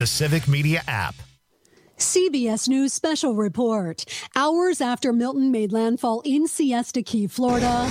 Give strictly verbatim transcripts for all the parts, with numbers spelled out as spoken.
the Civic Media app. C B S News Special Report. Hours after Milton made landfall in Siesta Key, Florida.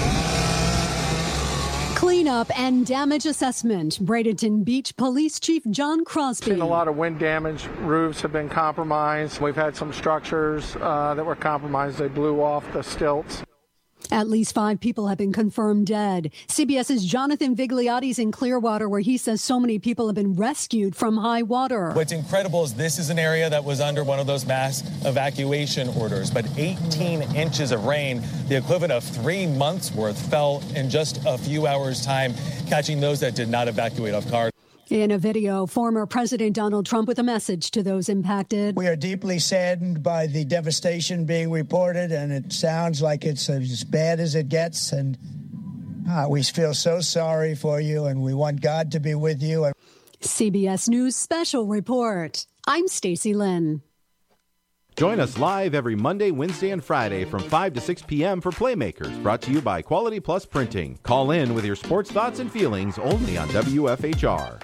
Cleanup and damage assessment. Bradenton Beach Police Chief John Crosby. We've seen a lot of wind damage. Roofs have been compromised. We've had some structures uh, that were compromised. They blew off the stilts. At least five people have been confirmed dead. CBS's Jonathan Vigliotti's in Clearwater, where he says so many people have been rescued from high water. What's incredible is this is an area that was under one of those mass evacuation orders, but eighteen inches of rain, the equivalent of three months worth, fell in just a few hours' time, catching those that did not evacuate off guard. In a video, former President Donald Trump with a message to those impacted. We are deeply saddened by the devastation being reported, and it sounds like it's as bad as it gets. And uh, we feel so sorry for you, and we want God to be with you. C B S News Special Report. I'm Stacey Lynn. Join us live every Monday, Wednesday, and Friday from five to six p.m. for Playmakers, brought to you by Quality Plus Printing. Call in with your sports thoughts and feelings only on W F H R.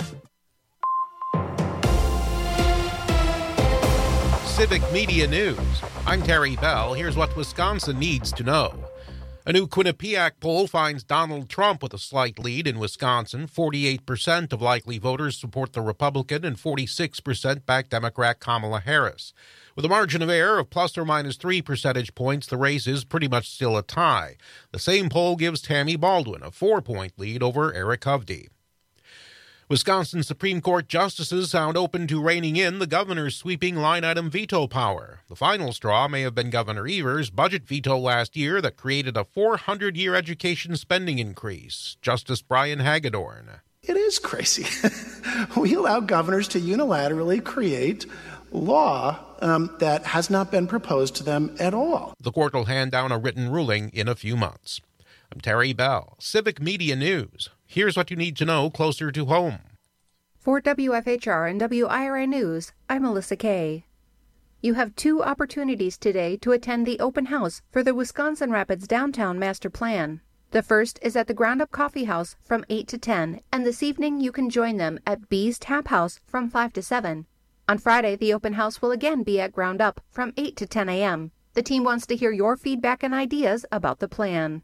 Civic Media News. I'm Terry Bell. Here's what Wisconsin needs to know. A new Quinnipiac poll finds Donald Trump with a slight lead in Wisconsin. forty-eight percent of likely voters support the Republican and forty-six percent back Democrat Kamala Harris. With a margin of error of plus or minus three percentage points, the race is pretty much still a tie. The same poll gives Tammy Baldwin a four-point lead over Eric Hovde. Wisconsin Supreme Court justices sound open to reining in the governor's sweeping line-item veto power. The final straw may have been Governor Evers' budget veto last year that created a four hundred year education spending increase. Justice Brian Hagedorn. It is crazy. We allow governors to unilaterally create law um, that has not been proposed to them at all. The court will hand down a written ruling in a few months. I'm Terry Bell, Civic Media News. Here's what you need to know closer to home. For W F H R and W I R I News, I'm Melissa Kay. You have two opportunities today to attend the open house for the Wisconsin Rapids Downtown Master Plan. The first is at the Ground Up Coffee House from eight to ten, and this evening you can join them at Bee's Tap House from five to seven. On Friday, the open house will again be at Ground Up from eight to ten a.m. The team wants to hear your feedback and ideas about the plan.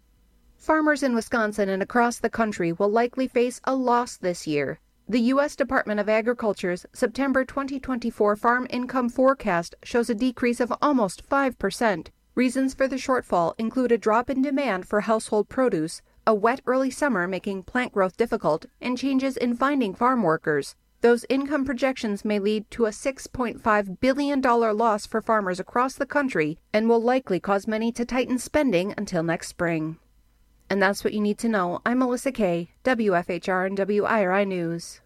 Farmers in Wisconsin and across the country will likely face a loss this year. The U S Department of Agriculture's September twenty twenty-four farm income forecast shows a decrease of almost five percent. Reasons for the shortfall include a drop in demand for household produce, a wet early summer making plant growth difficult, and changes in finding farm workers. Those income projections may lead to a six point five billion dollars loss for farmers across the country and will likely cause many to tighten spending until next spring. And that's what you need to know. I'm Melissa Kay, W F H R and W I R I News.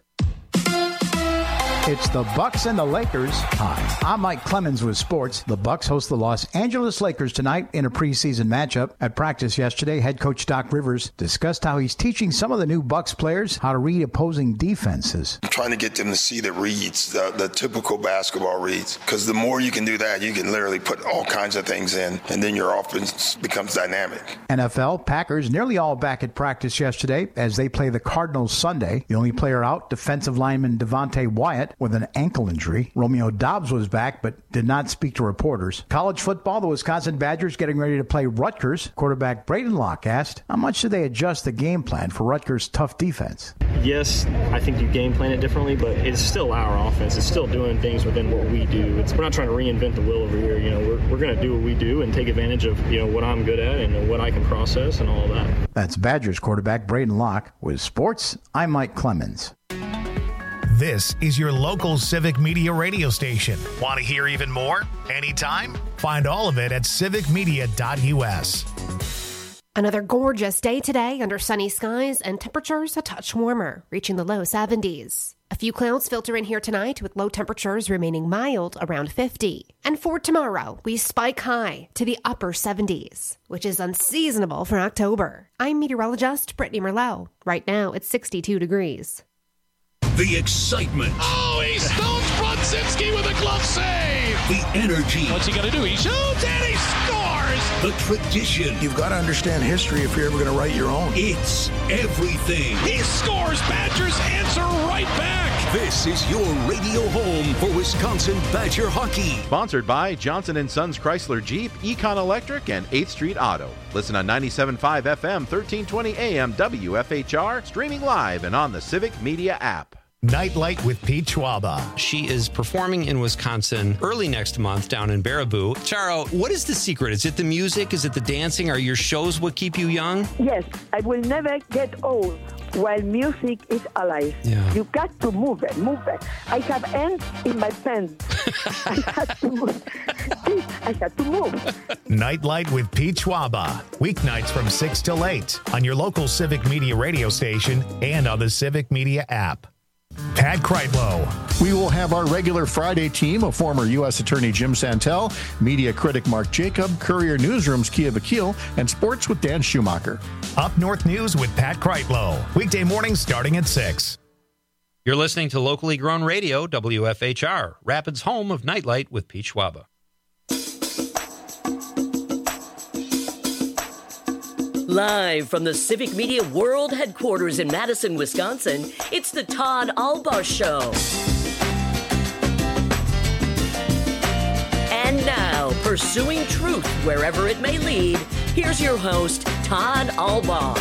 It's the Bucks and the Lakers. Hi, I'm Mike Clemens with sports. The Bucks host the Los Angeles Lakers tonight in a preseason matchup. At practice yesterday, head coach Doc Rivers discussed how he's teaching some of the new Bucks players how to read opposing defenses. I'm trying to get them to see the reads, the, the typical basketball reads, because the more you can do that, you can literally put all kinds of things in, and then your offense becomes dynamic. N F L, Packers nearly all back at practice yesterday as they play the Cardinals Sunday. The only player out, defensive lineman Devontae Wyatt, with an ankle injury. Romeo Doubs was back but did not speak to reporters. College football, the Wisconsin Badgers getting ready to play Rutgers. Quarterback Braden Locke asked, how much do they adjust the game plan for Rutgers' tough defense? Yes, I think you game plan it differently, but it's still our offense. It's still doing things within what we do. It's, we're not trying to reinvent the wheel over here. You know, we're, we're going to do what we do and take advantage of, you know, what I'm good at and what I can process and all that. That's Badgers quarterback Braden Locke. With sports, I'm Mike Clemens. This is your local Civic Media radio station. Want to hear even more? Anytime? Find all of it at civic media dot u s. Another gorgeous day today under sunny skies and temperatures a touch warmer, reaching the low seventies. A few clouds filter in here tonight with low temperatures remaining mild around fifty. And for tomorrow, we spike high to the upper seventies, which is unseasonable for October. I'm meteorologist Brittany Merlot. Right now, it's sixty-two degrees. The excitement. Oh, he stones Brodzinski with a glove save. The energy. What's he going to do? He shoots and he scores. The tradition. You've got to understand history if you're ever going to write your own. It's everything. He scores. Badgers answer right back. This is your radio home for Wisconsin Badger hockey. Sponsored by Johnson and Sons Chrysler Jeep, Econ Electric, and eighth Street Auto. Listen on ninety-seven point five F M, thirteen twenty A M W F H R, streaming live and on the Civic Media app. Nightlight with Pete Schwaba. She is performing in Wisconsin early next month down in Baraboo. Charo, what is the secret? Is it the music? Is it the dancing? Are your shows what keep you young? Yes, I will never get old while music is alive. Yeah. You got to move it, move it. I have ants in my pants. I had to move. I had to move. Nightlight with Pete Schwaba. Weeknights from six till eight on your local Civic Media radio station and on the Civic Media app. Pat Kreitlow. We will have our regular Friday team of former U S Attorney Jim Santel, media critic Mark Jacob, Courier Newsroom's Kia Vakil, and Sports with Dan Schumacher. Up North News with Pat Kreitlow. Weekday mornings starting at six. You're listening to locally grown radio, W F H R, Rapids' home of Nightlight with Pete Schwaba. Live from the Civic Media World Headquarters in Madison, Wisconsin, it's the Todd Albaugh Show. And now, pursuing truth wherever it may lead, here's your host, Todd Albaugh.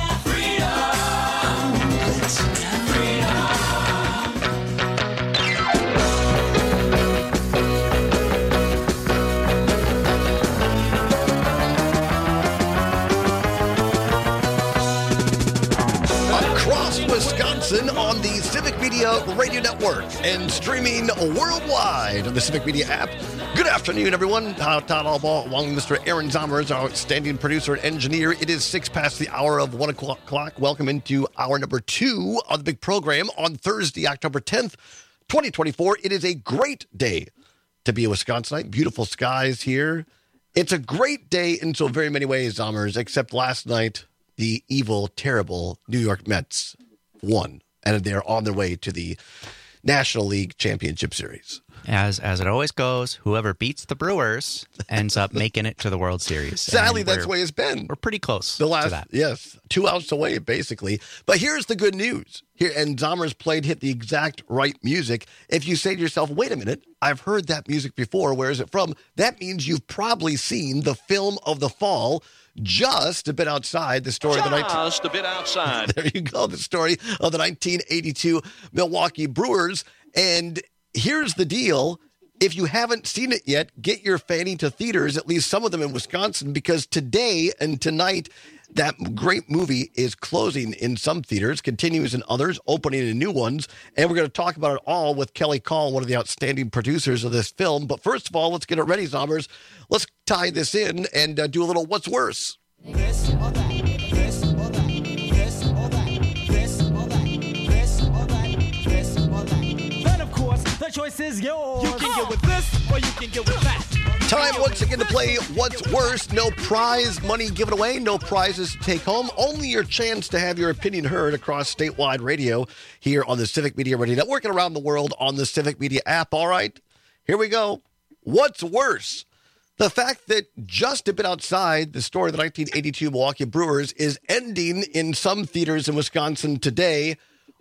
Wisconsin on the Civic Media Radio Network and streaming worldwide on the Civic Media app. Good afternoon, everyone. Uh, Todd Albaugh, along with Mister Aaron Zommers, our outstanding producer and engineer. It is six past the hour of one o'clock. Welcome into hour number two of the big program on Thursday, October tenth, twenty twenty-four. It is a great day to be a Wisconsinite. Beautiful skies here. It's a great day in so very many ways, Zommers, except last night, the evil, terrible New York Mets won, and they're on their way to the National League Championship Series. As as it always goes, whoever beats the Brewers ends up making it to the World Series. Sadly, that's the way it's been. We're pretty close the last, to that. Yes, two outs away, basically. But here's the good news. Here, and Zommers played hit the exact right music. If you say to yourself, wait a minute, I've heard that music before. Where is it from? That means you've probably seen the film of the fall, Just a Bit Outside, the story Just of the nineteen Just a Bit Outside. There you go, the story of the nineteen eighty-two Milwaukee Brewers. And here's the deal. If you haven't seen it yet, get your fanny to theaters, at least some of them in Wisconsin, because today and tonight, that great movie is closing in some theaters, continues in others, opening in new ones. And we're going to talk about it all with Kelly Call, one of the outstanding producers of this film. But first of all, let's get it ready, Zommers. Let's tie this in and uh, do a little What's Worse. This or that, this or that, this or that, this or that, this or that, this or that. Then, of course, the choice is yours. You can get with this or you can get with that. Time once again to play What's Worse. No prize money given away, no prizes to take home. Only your chance to have your opinion heard across statewide radio here on the Civic Media Radio Network and around the world on the Civic Media app. All right, here we go. What's worse? The fact that Just a Bit Outside, the story of the nineteen eighty-two Milwaukee Brewers, is ending in some theaters in Wisconsin today,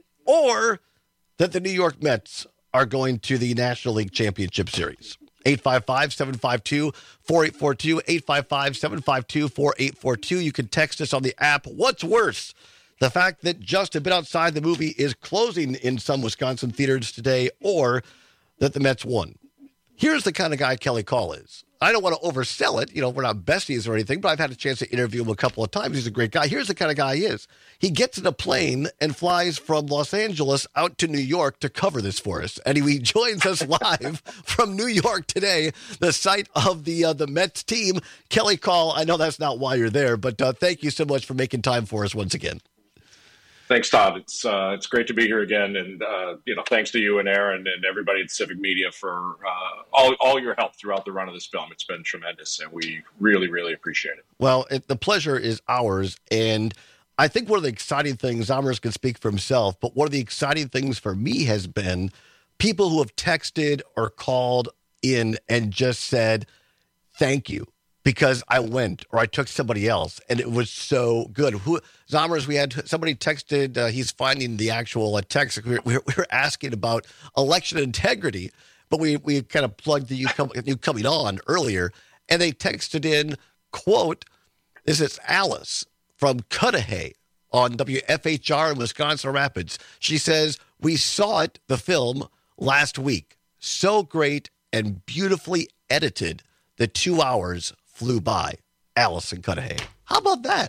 or that the New York Mets are going to the National League Championship Series. eight five five, seven five two, four eight four two, eight five five, seven five two, four eight four two. You can text us on the app. What's worse? The fact that Just a Bit Outside, the movie, is closing in some Wisconsin theaters today, or that the Mets won. Here's the kind of guy Kelly Call is. I don't want to oversell it. You know, we're not besties or anything, but I've had a chance to interview him a couple of times. He's a great guy. Here's the kind of guy he is. He gets in a plane and flies from Los Angeles out to New York to cover this for us. And he joins us live from New York today, the site of the uh, the Mets team. Kelly Call, I know that's not why you're there, but uh, thank you so much for making time for us once again. Thanks, Todd. It's uh, it's great to be here again, and uh, you know, thanks to you and Aaron and everybody at Civic Media for uh, all all your help throughout the run of this film. It's been tremendous, and we really, really appreciate it. Well, it, the pleasure is ours, and I think one of the exciting things, Zommers can speak for himself, but one of the exciting things for me has been people who have texted or called in and just said, thank you. because I went or I took somebody else, and it was so good. Who Zommers? We had somebody texted. Uh, he's finding the actual uh, text. We were, we were asking about election integrity, but we we kind of plugged the you, com- you coming on earlier, and they texted in quote. This is Alice from Cudahy on W F H R in Wisconsin Rapids. She says, we saw it, the film, last week. So great and beautifully edited. The two hours flew by. Alice in Cudahy. How about that?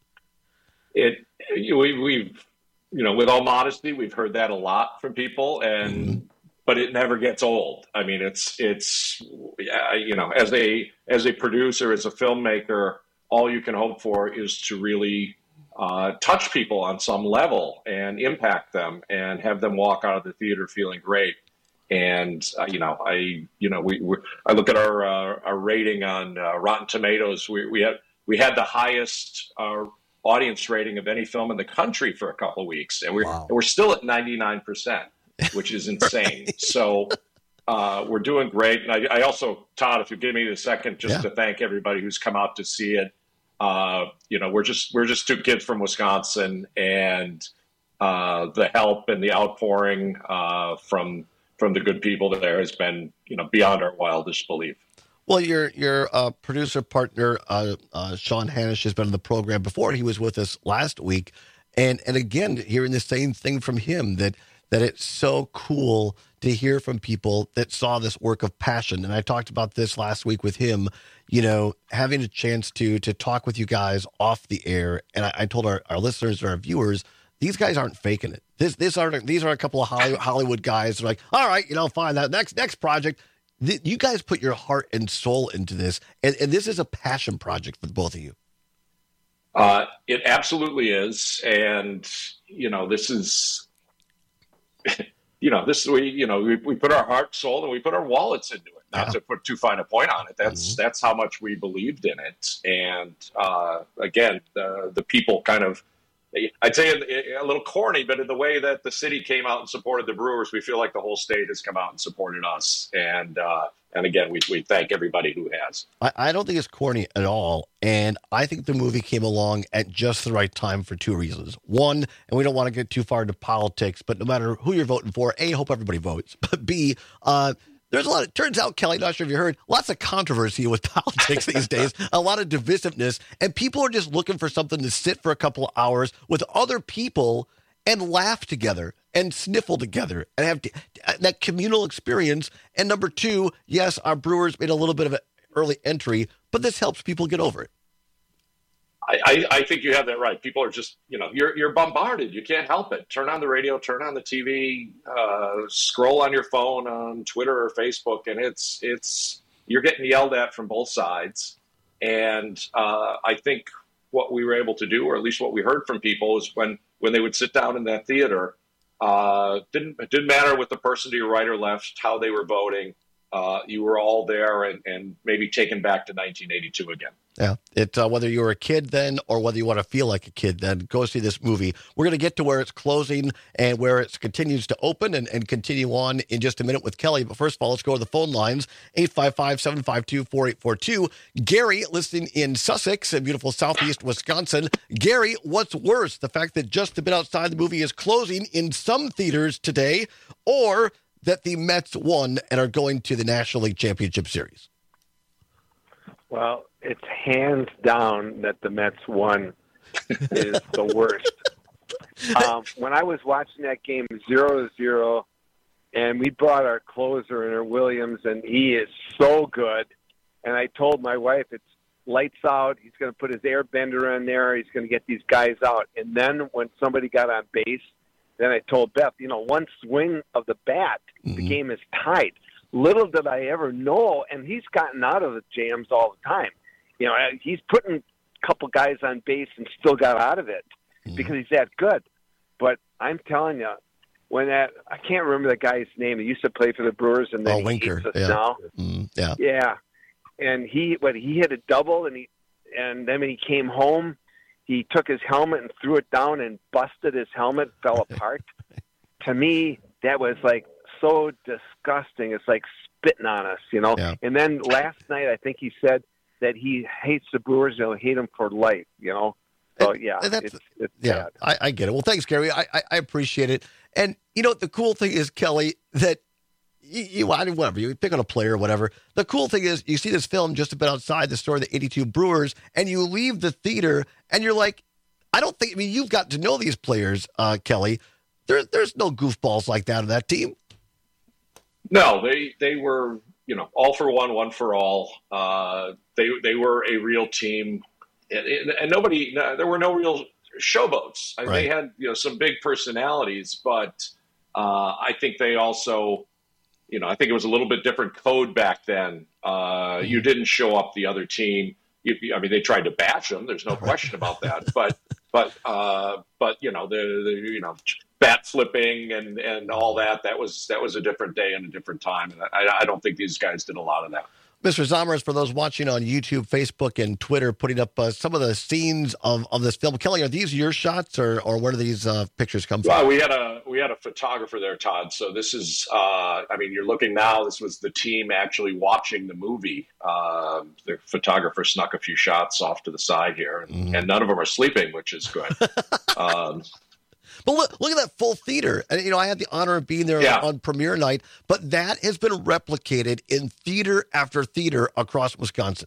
It we, we've, you know, with all modesty, we've heard that a lot from people, and mm-hmm. but it never gets old. I mean, it's, it's you know, as a as a producer, as a filmmaker, all you can hope for is to really uh, touch people on some level and impact them and have them walk out of the theater feeling great. And, uh, you know, I, you know, we, we I look at our, uh, our rating on uh, Rotten Tomatoes. We, we had, we had the highest uh, audience rating of any film in the country for a couple of weeks. And we're, wow. we're still at ninety-nine percent, which is insane. Right. So uh, we're doing great. And I, I also, Todd, if you give me a second, just yeah. to thank everybody who's come out to see it. Uh, you know, we're just we're just two kids from Wisconsin, and uh, the help and the outpouring uh, from from the good people there has been, you know, beyond our wildest belief. Well, your your uh, producer partner uh, uh, Sean Hanish has been on the program before. He was with us last week, and and again hearing the same thing from him that that it's so cool to hear from people that saw this work of passion. And I talked about this last week with him, you know, having a chance to to talk with you guys off the air. And I, I told our, our listeners, our viewers, these guys aren't faking it. This this aren't these are a couple of Hollywood guys who are like, all right, you know, fine, that next next project. Th- you guys put your heart and soul into this, and, and this is a passion project for both of you. Uh, it absolutely is, and you know, this is. You know, this we you know we, we put our heart, soul, and we put our wallets into it. Not yeah. to put too fine a point on it. That's mm-hmm. that's how much we believed in it. And uh, again, the the people kind of, I'd say a, a little corny, but in the way that the city came out and supported the Brewers, we feel like the whole state has come out and supported us. And uh, and again, we we thank everybody who has. I, I don't think it's corny at all. And I think the movie came along at just the right time for two reasons. One, and we don't want to get too far into politics, but no matter who you're voting for, A, hope everybody votes. But B, uh, there's a lot of, turns out, Kelly, not sure if you heard, lots of controversy with politics these days, a lot of divisiveness, and people are just looking for something to sit for a couple of hours with other people and laugh together and sniffle together and have t- that communal experience. And number two, yes, our Brewers made a little bit of an early entry, but this helps people get over it. I, I, I think you have that right. People are just, you know, you're you're bombarded. You can't help it. Turn on the radio, turn on the T V, uh, scroll on your phone on Twitter or Facebook, and it's it's you're getting yelled at from both sides. And uh, I think what we were able to do, or at least what we heard from people, is when when they would sit down in that theater, uh, didn't it didn't matter what the person to your right or left, how they were voting. Uh, you were all there and, and maybe taken back to nineteen eighty-two again. Yeah, it uh, whether you were a kid then or whether you want to feel like a kid then, go see this movie. We're going to get to where it's closing and where it continues to open and, and continue on in just a minute with Kelly. But first of all, let's go to the phone lines, eight five five, seven five two, four eight four two. Gary, listening in Sussex, in beautiful southeast Wisconsin. Gary, what's worse, the fact that just a bit outside the movie is closing in some theaters today, or that the Mets won and are going to the National League Championship Series? Well, it's hands down that the Mets won is the worst. Um, when I was watching that game zero to zero, and we brought our closer in, our Williams, and he is so good. And I told my wife, it's lights out. He's going to put his air bender in there. He's going to get these guys out. And then when somebody got on base, then I told Beth, you know, one swing of the bat, mm-hmm. the game is tied. Little did I ever know, and he's gotten out of the jams all the time. You know, he's putting a couple guys on base and still got out of it mm-hmm. because he's that good. But I'm telling you, when that – I can't remember the guy's name. He used to play for the Brewers, and then oh, he Winker. hates us yeah. now. Mm, yeah. Yeah. And he what he hit a double, and he and then when he came home, he took his helmet and threw it down and busted his helmet, fell apart. To me, that was like so disgusting. It's like spitting on us, you know. Yeah. And then last night, I think he said that he hates the Brewers, he'll hate them for life, you know? So, yeah, it's, it's yeah, sad. I, I get it. Well, thanks, Gary. I, I, I appreciate it. And, you know, the cool thing is, Kelly, that you, you whatever, you pick on a player or whatever. The cool thing is you see this film just a bit outside the story of the eighty-two Brewers, and you leave the theater, and you're like, I don't think, I mean, you've got to know these players, uh, Kelly. There, there's no goofballs like that on that team. No, they they were, you know, all for one, one for all. Uh, they they were a real team, and, and nobody, no, there were no real showboats. I mean, Right. They had, you know, some big personalities, but uh, I think they also, you know, I think it was a little bit different code back then. Uh, you didn't show up the other team. You, I mean, they tried to bash them. There's no question about that. But but uh, but you know, the, the you know. bat flipping and, and all that, that was that was a different day and a different time. And I, I don't think these guys did a lot of that. Mister Zomerus, for those watching on YouTube, Facebook, and Twitter, putting up uh, some of the scenes of, of this film. Kelly, are these your shots, or, or where do these uh, pictures come from? Well, we had a we had a photographer there, Todd. So this is, uh, I mean, you're looking now. This was the team actually watching the movie. Uh, the photographer snuck a few shots off to the side here, and, Mm-hmm. and none of them are sleeping, which is good. um, But look, look at that full theater. And, you know, I had the honor of being there Yeah. on premiere night, but that has been replicated in theater after theater across Wisconsin.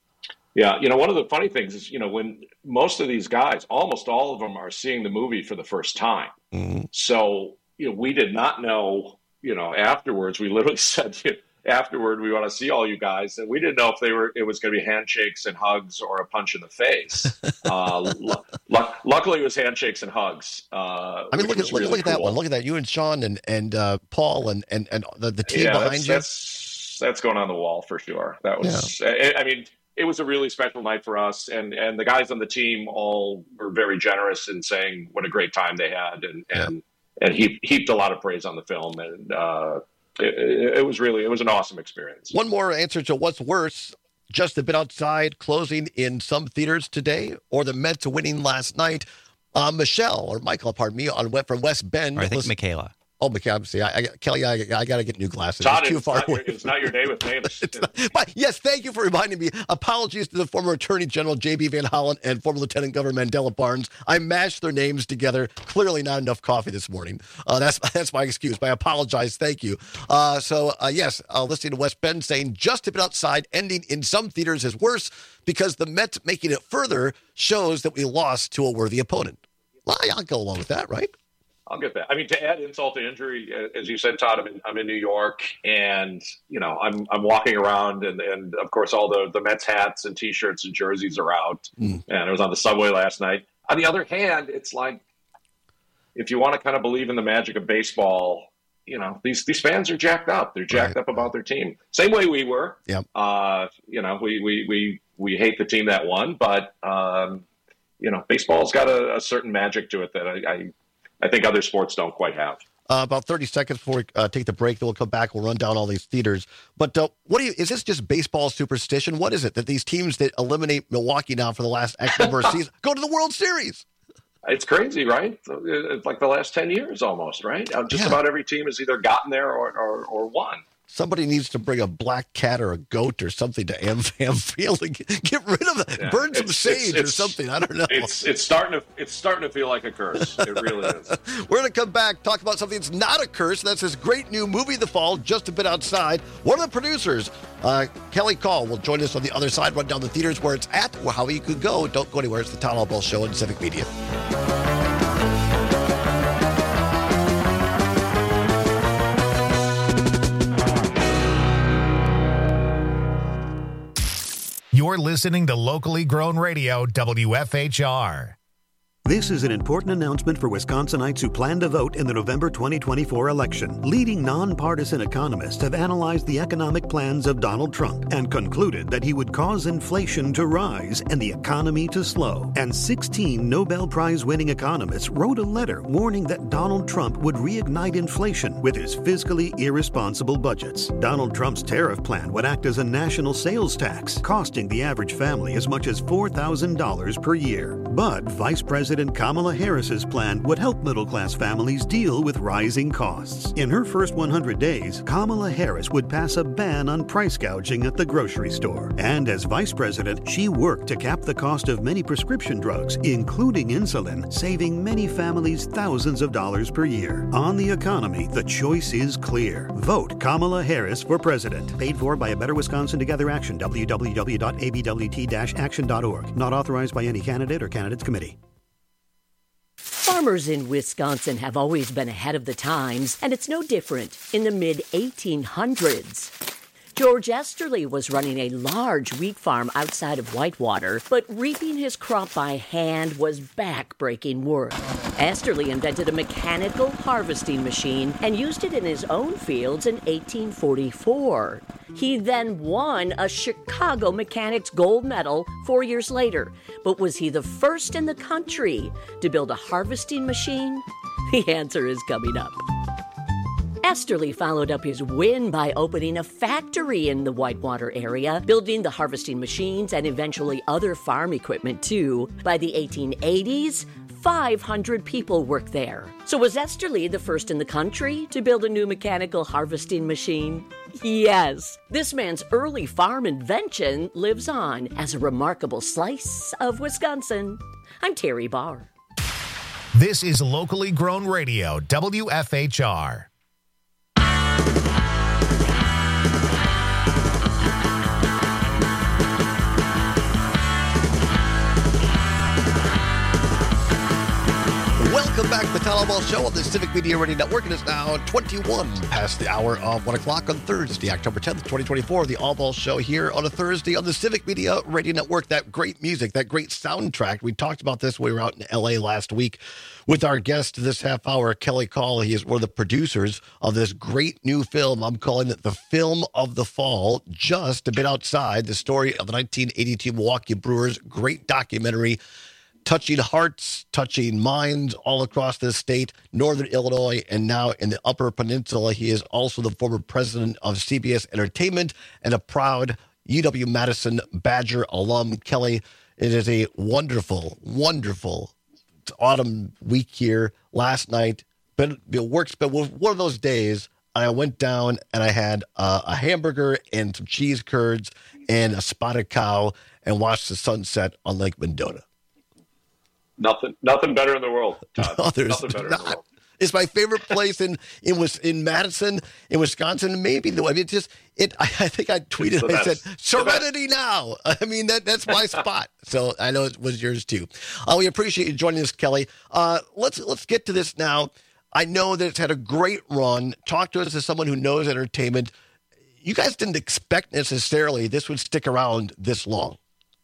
Yeah, you know, one of the funny things is, you know, when most of these guys, almost all of them are seeing the movie for the first time. Mm-hmm. So, you know, we did not know, you know, afterwards, we literally said, afterward, we want to see all you guys. And we didn't know if they were, it was going to be handshakes and hugs or a punch in the face. uh, lu- lu- luckily, it was handshakes and hugs. Uh, I mean, look which at was look, really look at that cool. one. Look at that. You and Sean and, and uh, Paul and, and, and the, the team yeah, behind that's, you. That's, that's going on the wall for sure. That was, I, I mean, it was a really special night for us. And, and the guys on the team all were very generous in saying what a great time they had. And, and, and he heaped a lot of praise on the film. And uh, it, it was really, it was an awesome experience. One more answer to what's worse, just a bit outside, closing in some theaters today, or the Mets winning last night. Uh, Michelle, or Michael, pardon me, on from West Bend. Or I think Listen- Michaela. Oh, Michaela, see, I, I, Kelly, I, I got to get new glasses. Todd, it's too it's, far not away. your, it's not your day with names. But yes, thank you for reminding me. Apologies to the former Attorney General J B Van Hollen and former Lieutenant Governor Mandela Barnes. I mashed their names together. Clearly not enough coffee this morning. Uh, that's that's my excuse. But I apologize. Thank you. Uh, so, uh, yes, uh, listening to West Bend saying just a bit outside, ending in some theaters is worse because the Mets making it further shows that we lost to a worthy opponent. Well, I'll go along with that, right? I'll get that. I mean, to add insult to injury, as you said, Todd, I'm in, I'm in New York, and you know, I'm I'm walking around, and, and of course, all the, the Mets hats and T-shirts and jerseys are out. Mm. And I was on the subway last night. On the other hand, it's like if you want to kind of believe in the magic of baseball, you know, these these fans are jacked up. They're jacked Right. up about their team, same way we were. Yep. Uh, you know, we we we we hate the team that won, but um, you know, baseball's got a, a certain magic to it that I. I I think other sports don't quite have. Uh, about thirty seconds before we uh, take the break, then we'll come back. We'll run down all these theaters. But uh, what do you? Is this just baseball superstition? What is it that these teams that eliminate Milwaukee now for the last X number of seasons go to the World Series? It's crazy, right? It's like the last ten years almost, right? Uh, Just Yeah. about every team has either gotten there or, or, or won. Somebody needs to bring a black cat or a goat or something to AmFam Field and get, get rid of it. Yeah. Burn some It's- sage it's- or it's- something. I don't know. It's it's starting to it's starting to feel like a curse. It really is. We're going to come back, talk about something that's not a curse. That's this great new movie, The Fall, just a bit outside. One of the producers, uh, Kelly Call, will join us on the other side, run down the theaters where it's at, or how you could go. Don't go anywhere. It's the Town Hall Ball Show on Civic Media. You're listening to locally grown radio, W F H R. This is an important announcement for Wisconsinites who plan to vote in the November twenty twenty-four election. Leading nonpartisan economists have analyzed the economic plans of Donald Trump and concluded that he would cause inflation to rise and the economy to slow. And sixteen Nobel Prize-winning economists wrote a letter warning that Donald Trump would reignite inflation with his fiscally irresponsible budgets. Donald Trump's tariff plan would act as a national sales tax, costing the average family as much as four thousand dollars per year. But Vice President Kamala Harris's plan would help middle-class families deal with rising costs. In her first one hundred days, Kamala Harris would pass a ban on price gouging at the grocery store. And as vice president, she worked to cap the cost of many prescription drugs, including insulin, saving many families thousands of dollars per year. On the economy, the choice is clear. Vote Kamala Harris for president. Paid for by A Better Wisconsin Together Action, w w w dot a b w t dash action dot org. Not authorized by any candidate or candidates committee. Farmers in Wisconsin have always been ahead of the times, and it's no different in the mid eighteen hundreds. George Esterly was running a large wheat farm outside of Whitewater, but reaping his crop by hand was back-breaking work. Esterly invented a mechanical harvesting machine and used it in his own fields in eighteen forty-four. He then won a Chicago Mechanics Gold Medal four years later. But was he the first in the country to build a harvesting machine? The answer is coming up. Esterly followed up his win by opening a factory in the Whitewater area, building the harvesting machines and eventually other farm equipment too. By the eighteen eighties, five hundred people worked there. So was Esterly the first in the country to build a new mechanical harvesting machine? Yes. This man's early farm invention lives on as a remarkable slice of Wisconsin. I'm Terry Barr. This is locally grown radio, W F H R. Welcome back to the Town Hall Ball Show on the Civic Media Radio Network. It is now twenty-one past the hour of one o'clock on Thursday, October tenth, twenty twenty-four. The All Ball Show here on a Thursday on the Civic Media Radio Network. That great music, that great soundtrack. We talked about this when we were out in L A last week with our guest this half hour, Kelly Call. He is one of the producers of this great new film. I'm calling it the Film of the Fall. Just a bit outside the story of the nineteen eighty-two Milwaukee Brewers. Great documentary. Touching hearts, touching minds all across this state, Northern Illinois, and now in the Upper Peninsula. He is also the former president of C B S Entertainment and a proud U W-Madison Badger alum. Kelly, it is a wonderful, wonderful autumn week here. Last night, but work's been one of those days. I went down and I had uh, a hamburger and some cheese curds and a spotted cow and watched the sunset on Lake Mendota. Nothing, nothing better in the world, Todd. No, there's nothing better not. in the world. It's my favorite place in in in Madison, in Wisconsin. Maybe the I mean, it just it. I, I think I tweeted. I said, "Serenity now." I mean, that that's my spot. So I know it was yours too. Uh, we appreciate you joining us, Kelly. Uh, let's let's get to this now. I know that it's had a great run. Talk to us as someone who knows entertainment. You guys didn't expect necessarily this would stick around this long.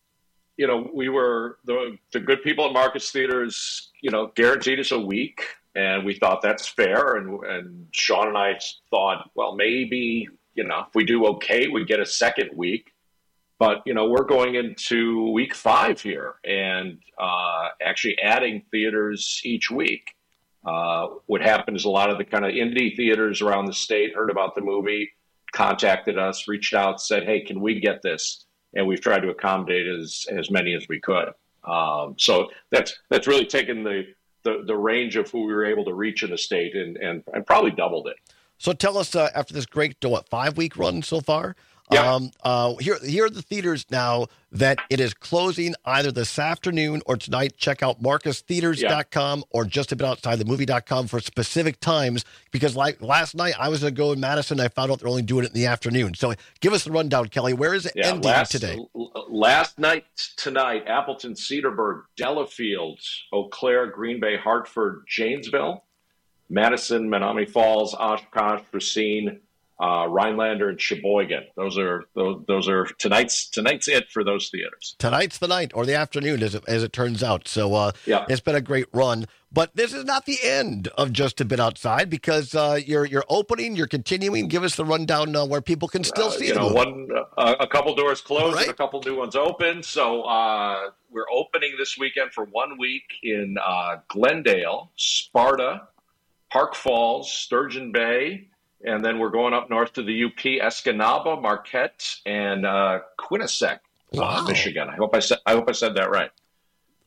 You know, we were the the good people at Marcus Theaters, you know, guaranteed us a week, and we thought that's fair. And and Sean and I thought, well, maybe, you know, if we do okay, we get a second week. But, you know, we're going into week five here and uh, actually adding theaters each week. Uh, what happened is a lot of the kind of indie theaters around the state heard about the movie, contacted us, reached out, said, hey, can we get this? And we've tried to accommodate as as many as we could. Um, so that's that's really taken the, the the range of who we were able to reach in the state and and, and probably doubled it. So tell us, uh, after this great, what, five-week run so far? Yeah. Um, uh, here, here are the theaters now that it is closing either this afternoon or tonight. Check out marcus theaters dot com yeah. or just a bit outside the movie dot com for specific times, because like last night I was going to go in Madison. I found out they're only doing it in the afternoon. So give us the rundown, Kelly. Where is it yeah, ending last, today? Last night, tonight, Appleton, Cedarburg, Delafield, Eau Claire, Green Bay, Hartford, Janesville, Madison, Menominee Falls, Oshkosh, Racine, Uh, Rhinelander and Sheboygan. Those are those, those are tonight's tonight's it for those theaters. Tonight's the night, or the afternoon, as it, as it turns out. So uh, yeah. It's been a great run. But this is not the end of Just a Bit Outside, because uh, you're you're opening, you're continuing. Give us the rundown uh, where people can still uh, see you the know, movie. one uh, a couple doors closed right. and a couple new ones open. So uh, we're opening this weekend for one week in uh, Glendale, Sparta, Park Falls, Sturgeon Bay. And then we're going up north to the U P, Escanaba, Marquette, and uh, Quinnipiac, wow. uh, Michigan. I hope I said I hope I said that right.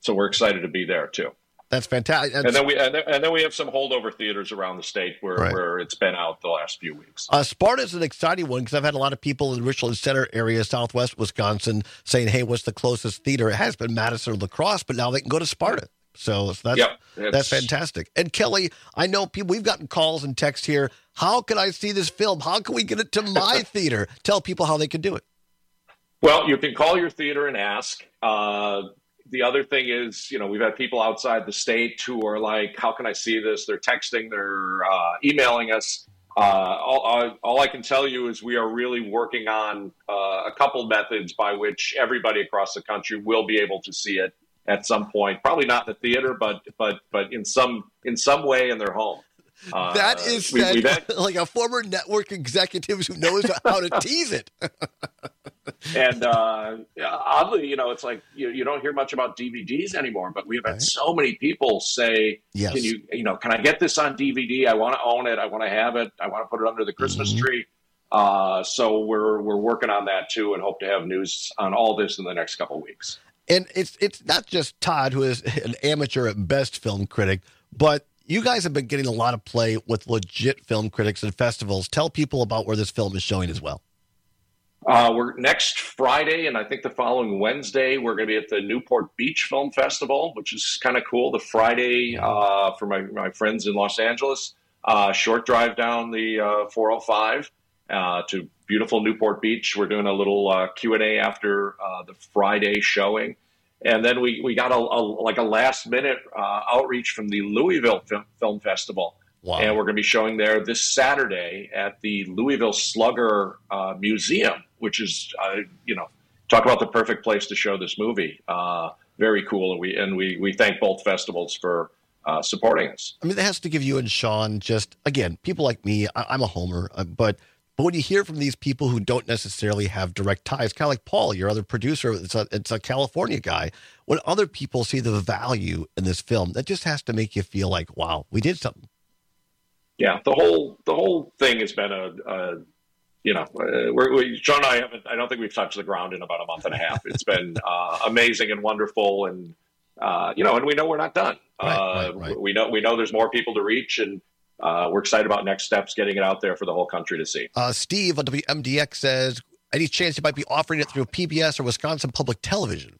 so we're excited to be there too. That's fantastic. And then we and then, and then we have some holdover theaters around the state where, Right. where it's been out the last few weeks. Uh, Sparta is an exciting one because I've had a lot of people in the Richland Center area, southwest Wisconsin, saying, hey, what's the closest theater? It has been Madison or La Crosse, but now they can go to Sparta. So that's, Yep, that's it's- fantastic. And Kelly, I know people, we've gotten calls and texts here. How can I see this film? How can we get it to my theater? Tell people how they can do it. Well, you can call your theater and ask. Uh, the other thing is, you know, we've had people outside the state who are like, how can I see this? They're texting, they're uh, emailing us. Uh, all, all, all I can tell you is we are really working on uh, a couple methods by which everybody across the country will be able to see it at some point. Probably not in the theater, but but but in some in some way in their home. Uh, That is we- said we've had- like a former network executive who knows how to tease it. And uh, oddly, you know, it's like you, you don't hear much about D V Ds anymore, but we've had so many people say, Yes. can you, you know, can I get this on D V D? I want to own it. I want to have it. I want to put it under the Christmas Mm-hmm. tree. Uh, so we're, we're working on that too, and hope to have news on all this in the next couple of weeks. And it's it's not just Todd, who is an amateur at best film critic, but you guys have been getting a lot of play with legit film critics and festivals. Tell people about where this film is showing as well. Uh, we're next Friday, and I think the following Wednesday, we're going to be at the Newport Beach Film Festival, which is kind of cool. The Friday uh, for my, my friends in Los Angeles, uh, short drive down the uh, four oh five uh, to beautiful Newport Beach. We're doing a little uh, Q and A after uh, the Friday showing. And then we, we got a, a like a last minute uh, outreach from the Louisville Film, Film Festival. Wow. And we're going to be showing there this Saturday at the Louisville Slugger uh, Museum, which is, uh, you know, talk about the perfect place to show this movie. Uh, very cool. And we and we, we thank both festivals for uh, supporting us. I mean, that has to give you and Sean just, again, people like me, I, I'm a homer, uh, but but when you hear from these people who don't necessarily have direct ties, kind of like Paul, your other producer, it's a, it's a California guy, when other people see the value in this film, that just has to make you feel like, wow, we did something. Yeah, the whole the whole thing has been a, a you know, uh, we're, we, Sean and I haven't, I don't think we've touched the ground in about a month and a half. It's been uh, amazing and wonderful, and uh, you know, and we know we're not done. Right, uh, right, right. We know we know there's more people to reach, and uh, we're excited about next steps, getting it out there for the whole country to see. Uh, Steve on W M D X says, any chance you might be offering it through P B S or Wisconsin Public Television?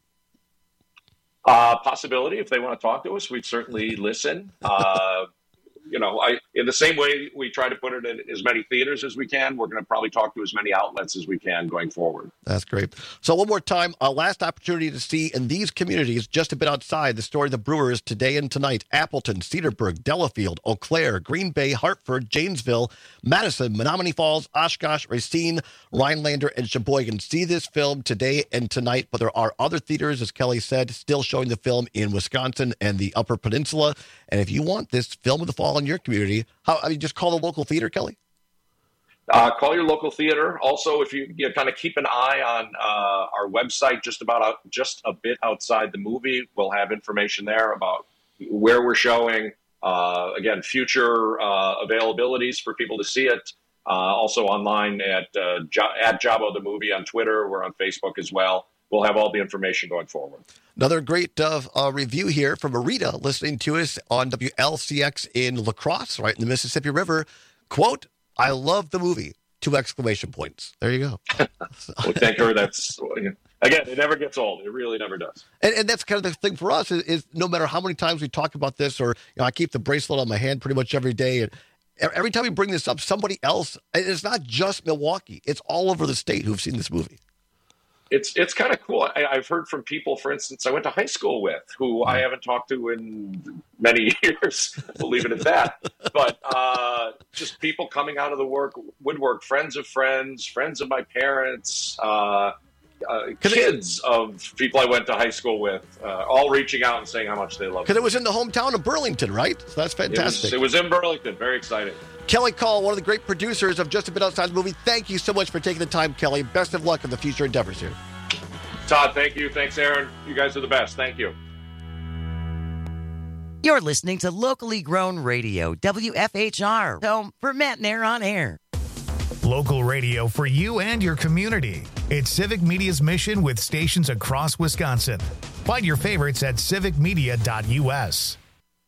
Uh, possibility. If they want to talk to us, we'd certainly listen. Uh, you know, I in the same way we try to put it in as many theaters as we can, we're going to probably talk to as many outlets as we can going forward. That's great. So one more time, a last opportunity to see in these communities, just a bit outside, the story of the Brewers today and tonight. Appleton, Cedarburg, Delafield, Eau Claire, Green Bay, Hartford, Janesville, Madison, Menominee Falls, Oshkosh, Racine, Rhinelander, and Sheboygan. See this film today and tonight, but there are other theaters, as Kelly said, still showing the film in Wisconsin and the Upper Peninsula. And if you want this film of the fall in your community, how, I mean, just call the local theater, Kelly. Uh, call your local theater. Also, if you, you know, kind of keep an eye on uh, our website, just about out, just a bit outside the movie, we'll have information there about where we're showing. Uh, again, future uh, availabilities for people to see it. Uh, also online at uh, jo- at Jabo the Movie on Twitter. We're on Facebook as well. We'll have all the information going forward. Another great uh, uh, review here from Marita, listening to us on W L C X in La Crosse, right in the Mississippi River. Quote, I love the movie. Two exclamation points. There you go. Well, thank her. That's, again, it never gets old. It really never does. And, and that's kind of the thing for us is, is no matter how many times we talk about this, or you know, I keep the bracelet on my hand pretty much every day. And every time we bring this up, somebody else, and it's not just Milwaukee, it's all over the state who've seen this movie. It's it's kind of cool. I, I've heard from people, for instance, I went to high school with, who I haven't talked to in many years. We'll leave it at that. But uh, just people coming out of the work woodwork, friends of friends, friends of my parents, uh, uh, kids of people I went to high school with, uh, all reaching out and saying how much they love it. Because it was in the hometown of Burlington, right? So that's fantastic. It was, it was in Burlington. Very exciting. Kelly Call, one of the great producers of Just a Bit Outside the Movie. Thank you so much for taking the time, Kelly. Best of luck in the future endeavors here. Todd, thank you. Thanks, Aaron. You guys are the best. Thank you. You're listening to locally grown radio, W F H R, home for Matt and Aaron on air. Local radio for you and your community. It's Civic Media's mission with stations across Wisconsin. Find your favorites at civic media dot U S.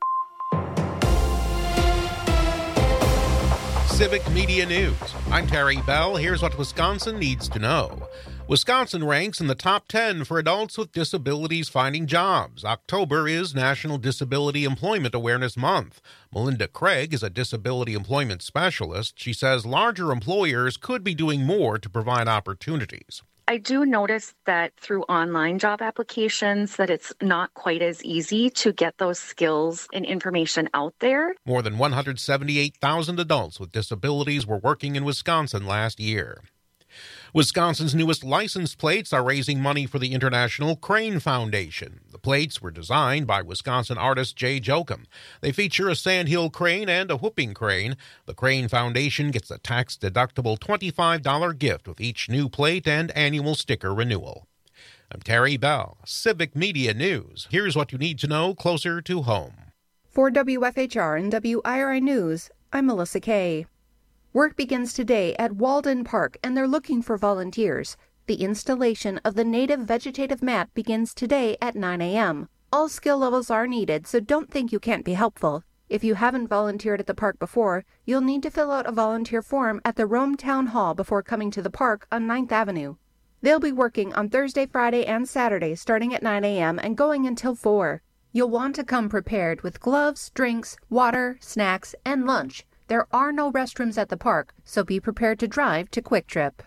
Civic Media News. I'm Terry Bell. Here's what Wisconsin needs to know. Wisconsin ranks in the top ten for adults with disabilities finding jobs. October is National Disability Employment Awareness Month. Melinda Craig is a disability employment specialist. She says larger employers could be doing more to provide opportunities. I do notice that through online job applications that it's not quite as easy to get those skills and information out there. More than one hundred seventy-eight thousand adults with disabilities were working in Wisconsin last year. Wisconsin's newest license plates are raising money for the International Crane Foundation. The plates were designed by Wisconsin artist Jay Jokum. They feature a sandhill crane and a whooping crane. The Crane Foundation gets a tax-deductible twenty-five dollars gift with each new plate and annual sticker renewal. I'm Terry Bell, Civic Media News. Here's what you need to know closer to home. For W F H R and W I R I News, I'm Melissa Kay. Work begins today at Walden Park, and they're looking for volunteers. The installation of the native vegetative mat begins today at nine a.m. All skill levels are needed, so don't think you can't be helpful. If you haven't volunteered at the park before, you'll need to fill out a volunteer form at the Rome Town Hall before coming to the park on ninth Avenue. They'll be working on Thursday, Friday, and Saturday starting at nine a.m. and going until four. You'll want to come prepared with gloves, drinks, water, snacks, and lunch. There are no restrooms at the park, so be prepared to drive to Quick Trip.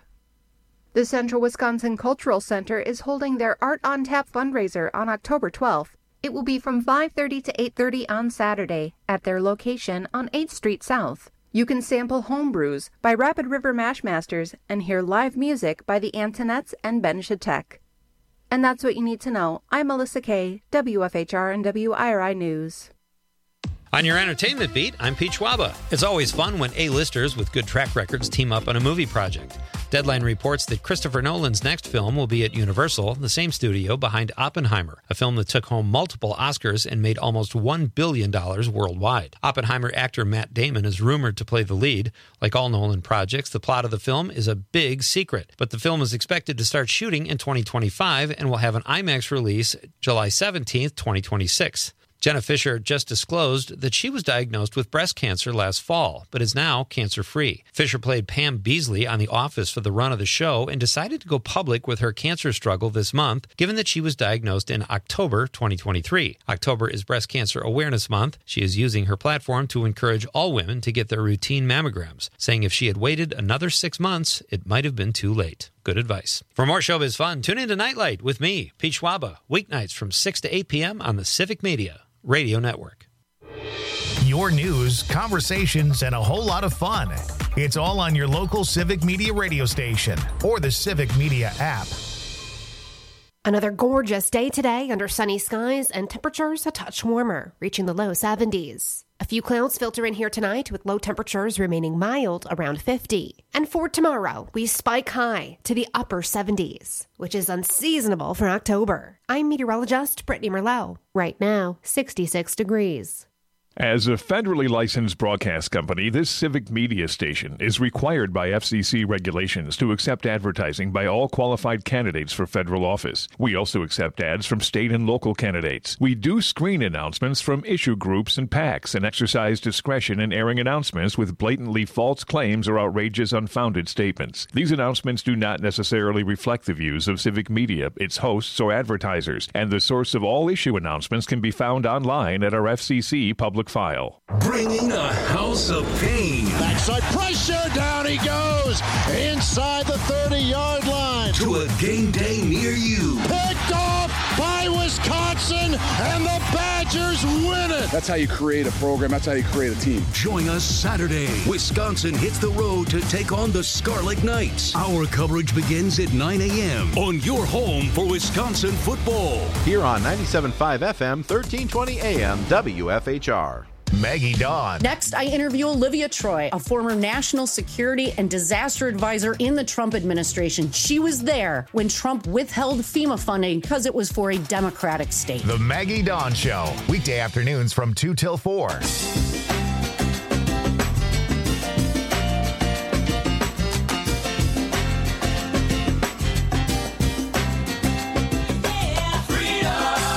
The Central Wisconsin Cultural Center is holding their Art on Tap fundraiser on October twelfth. It will be from five thirty to eight thirty on Saturday at their location on eighth Street South. You can sample home brews by Rapid River Mashmasters and hear live music by the Antonettes and Ben Shatek. And that's what you need to know. I'm Melissa Kay, W F H R and W I R I News. On your entertainment beat, I'm Pete Schwaba. It's always fun when A-listers with good track records team up on a movie project. Deadline reports that Christopher Nolan's next film will be at Universal, the same studio behind Oppenheimer, a film that took home multiple Oscars and made almost one billion dollars worldwide. Oppenheimer actor Matt Damon is rumored to play the lead. Like all Nolan projects, the plot of the film is a big secret, but the film is expected to start shooting in twenty twenty-five and will have an IMAX release July seventeenth, twenty twenty-six. Jenna Fisher just disclosed that she was diagnosed with breast cancer last fall, but is now cancer-free. Fisher played Pam Beasley on The Office for the run of the show and decided to go public with her cancer struggle this month, given that she was diagnosed in October twenty twenty-three. October is Breast Cancer Awareness Month. She is using her platform to encourage all women to get their routine mammograms, saying if she had waited another six months, it might have been too late. Good advice. For more showbiz fun, tune in to Nightlight with me, Pete Schwaba, weeknights from six to eight p.m. on the Civic Media Radio Network. Your news, conversations, and a whole lot of fun. It's all on your local Civic Media radio station or the Civic Media app. Another gorgeous day today under sunny skies and temperatures a touch warmer, reaching the low seventies. A few clouds filter in here tonight with low temperatures remaining mild around fifty. And for tomorrow, we spike high to the upper seventies, which is unseasonable for October. I'm meteorologist Brittany Merlot. Right now, sixty-six degrees. As a federally licensed broadcast company, this Civic Media station is required by F C C regulations to accept advertising by all qualified candidates for federal office. We also accept ads from state and local candidates. We do screen announcements from issue groups and PACs and exercise discretion in airing announcements with blatantly false claims or outrageous unfounded statements. These announcements do not necessarily reflect the views of Civic Media, its hosts, or advertisers, and the source of all issue announcements can be found online at our F C C public file. Bringing a house of pain. Backside pressure, down he goes, inside the thirty-yard line. To a game day near you. Picked off by Wisconsin, and the Badgers win it. That's how you create a program. That's how you create a team. Join us Saturday. Wisconsin hits the road to take on the Scarlet Knights. Our coverage begins at nine a.m. on your home for Wisconsin football. Here on ninety-seven point five F M, thirteen twenty A M, W F H R. Maggie Dawn. Next, I interview Olivia Troy, a former national security and disaster advisor in the Trump administration. She was there when Trump withheld FEMA funding because it was for a Democratic state. The Maggie Dawn Show, weekday afternoons from two till four. Freedom!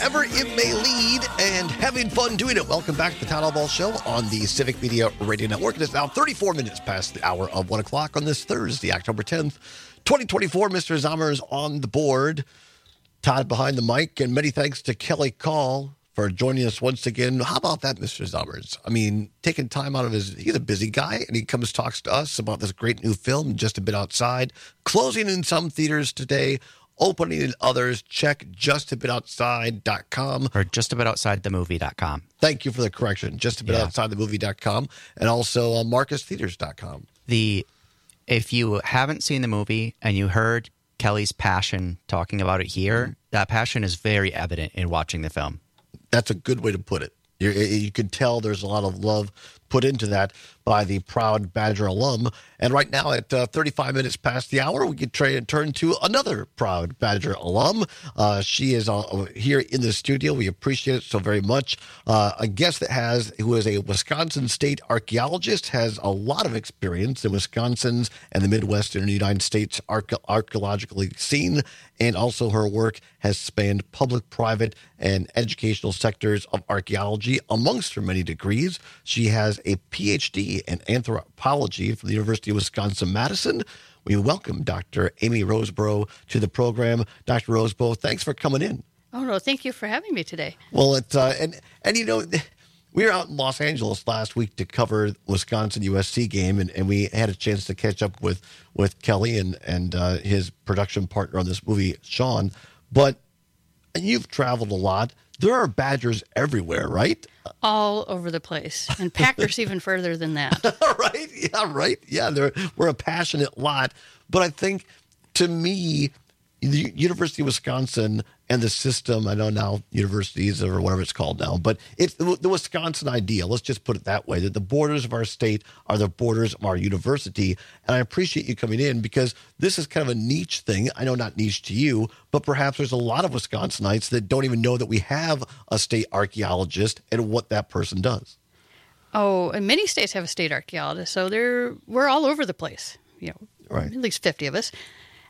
wherever it may lead, and having fun doing it. Welcome back to the Town Hall Ball Show on the Civic Media Radio Network. It is now thirty-four minutes past the hour of one o'clock on this Thursday, October tenth, twenty twenty-four. Mister Zommers on the board, Todd behind the mic, and many thanks to Kelly Call for joining us once again. How about that, Mister Zommers? I mean, taking time out of his, he's a busy guy, and he comes talks to us about this great new film, Just a Bit Outside, closing in some theaters today, opening in others. Check just a bit outside dot com. Or just a bit outside the movie dot com. Thank you for the correction. just a bit outside the movie dot com, and also uh, marcus theaters dot com. The, if you haven't seen the movie and you heard Kelly's passion talking about it here, mm-hmm. that passion is very evident in watching the film. That's a good way to put it. You're, you can tell there's a lot of love put into that by the proud Badger alum. And right now at uh, thirty-five minutes past the hour, we can try and turn to another proud Badger alum. Uh, she is uh, here in the studio. We appreciate it so very much. Uh, a guest that has, who is a Wisconsin state archaeologist, has a lot of experience in Wisconsin's and the Midwestern United States arche- archaeologically scene. And also her work has spanned public, private, and educational sectors of archaeology. Amongst her many degrees, she has a P H D in anthropology from the University of Wisconsin-Madison. We welcome Doctor Amy Roseborough to the program. Doctor Roseborough, thanks for coming in. Oh, no, thank you for having me today. Well, it's, uh, and, and you know, we were out in Los Angeles last week to cover Wisconsin-U S C game, and, and we had a chance to catch up with, with Kelly and, and uh, his production partner on this movie, Sean. But you've traveled a lot. There are Badgers everywhere, right? All over the place. And Packers even further than that. Right? Yeah, right. Yeah, they're, we're a passionate lot. But I think, to me, the University of Wisconsin and the system, I know now universities or whatever it's called now, but it's the, the Wisconsin idea. Let's just put it that way, that the borders of our state are the borders of our university. And I appreciate you coming in because this is kind of a niche thing. I know not niche to you, but perhaps there's a lot of Wisconsinites that don't even know that we have a state archaeologist and what that person does. Oh, and many states have a state archaeologist, so they're we're all over the place. You know, right. At least fifty of us.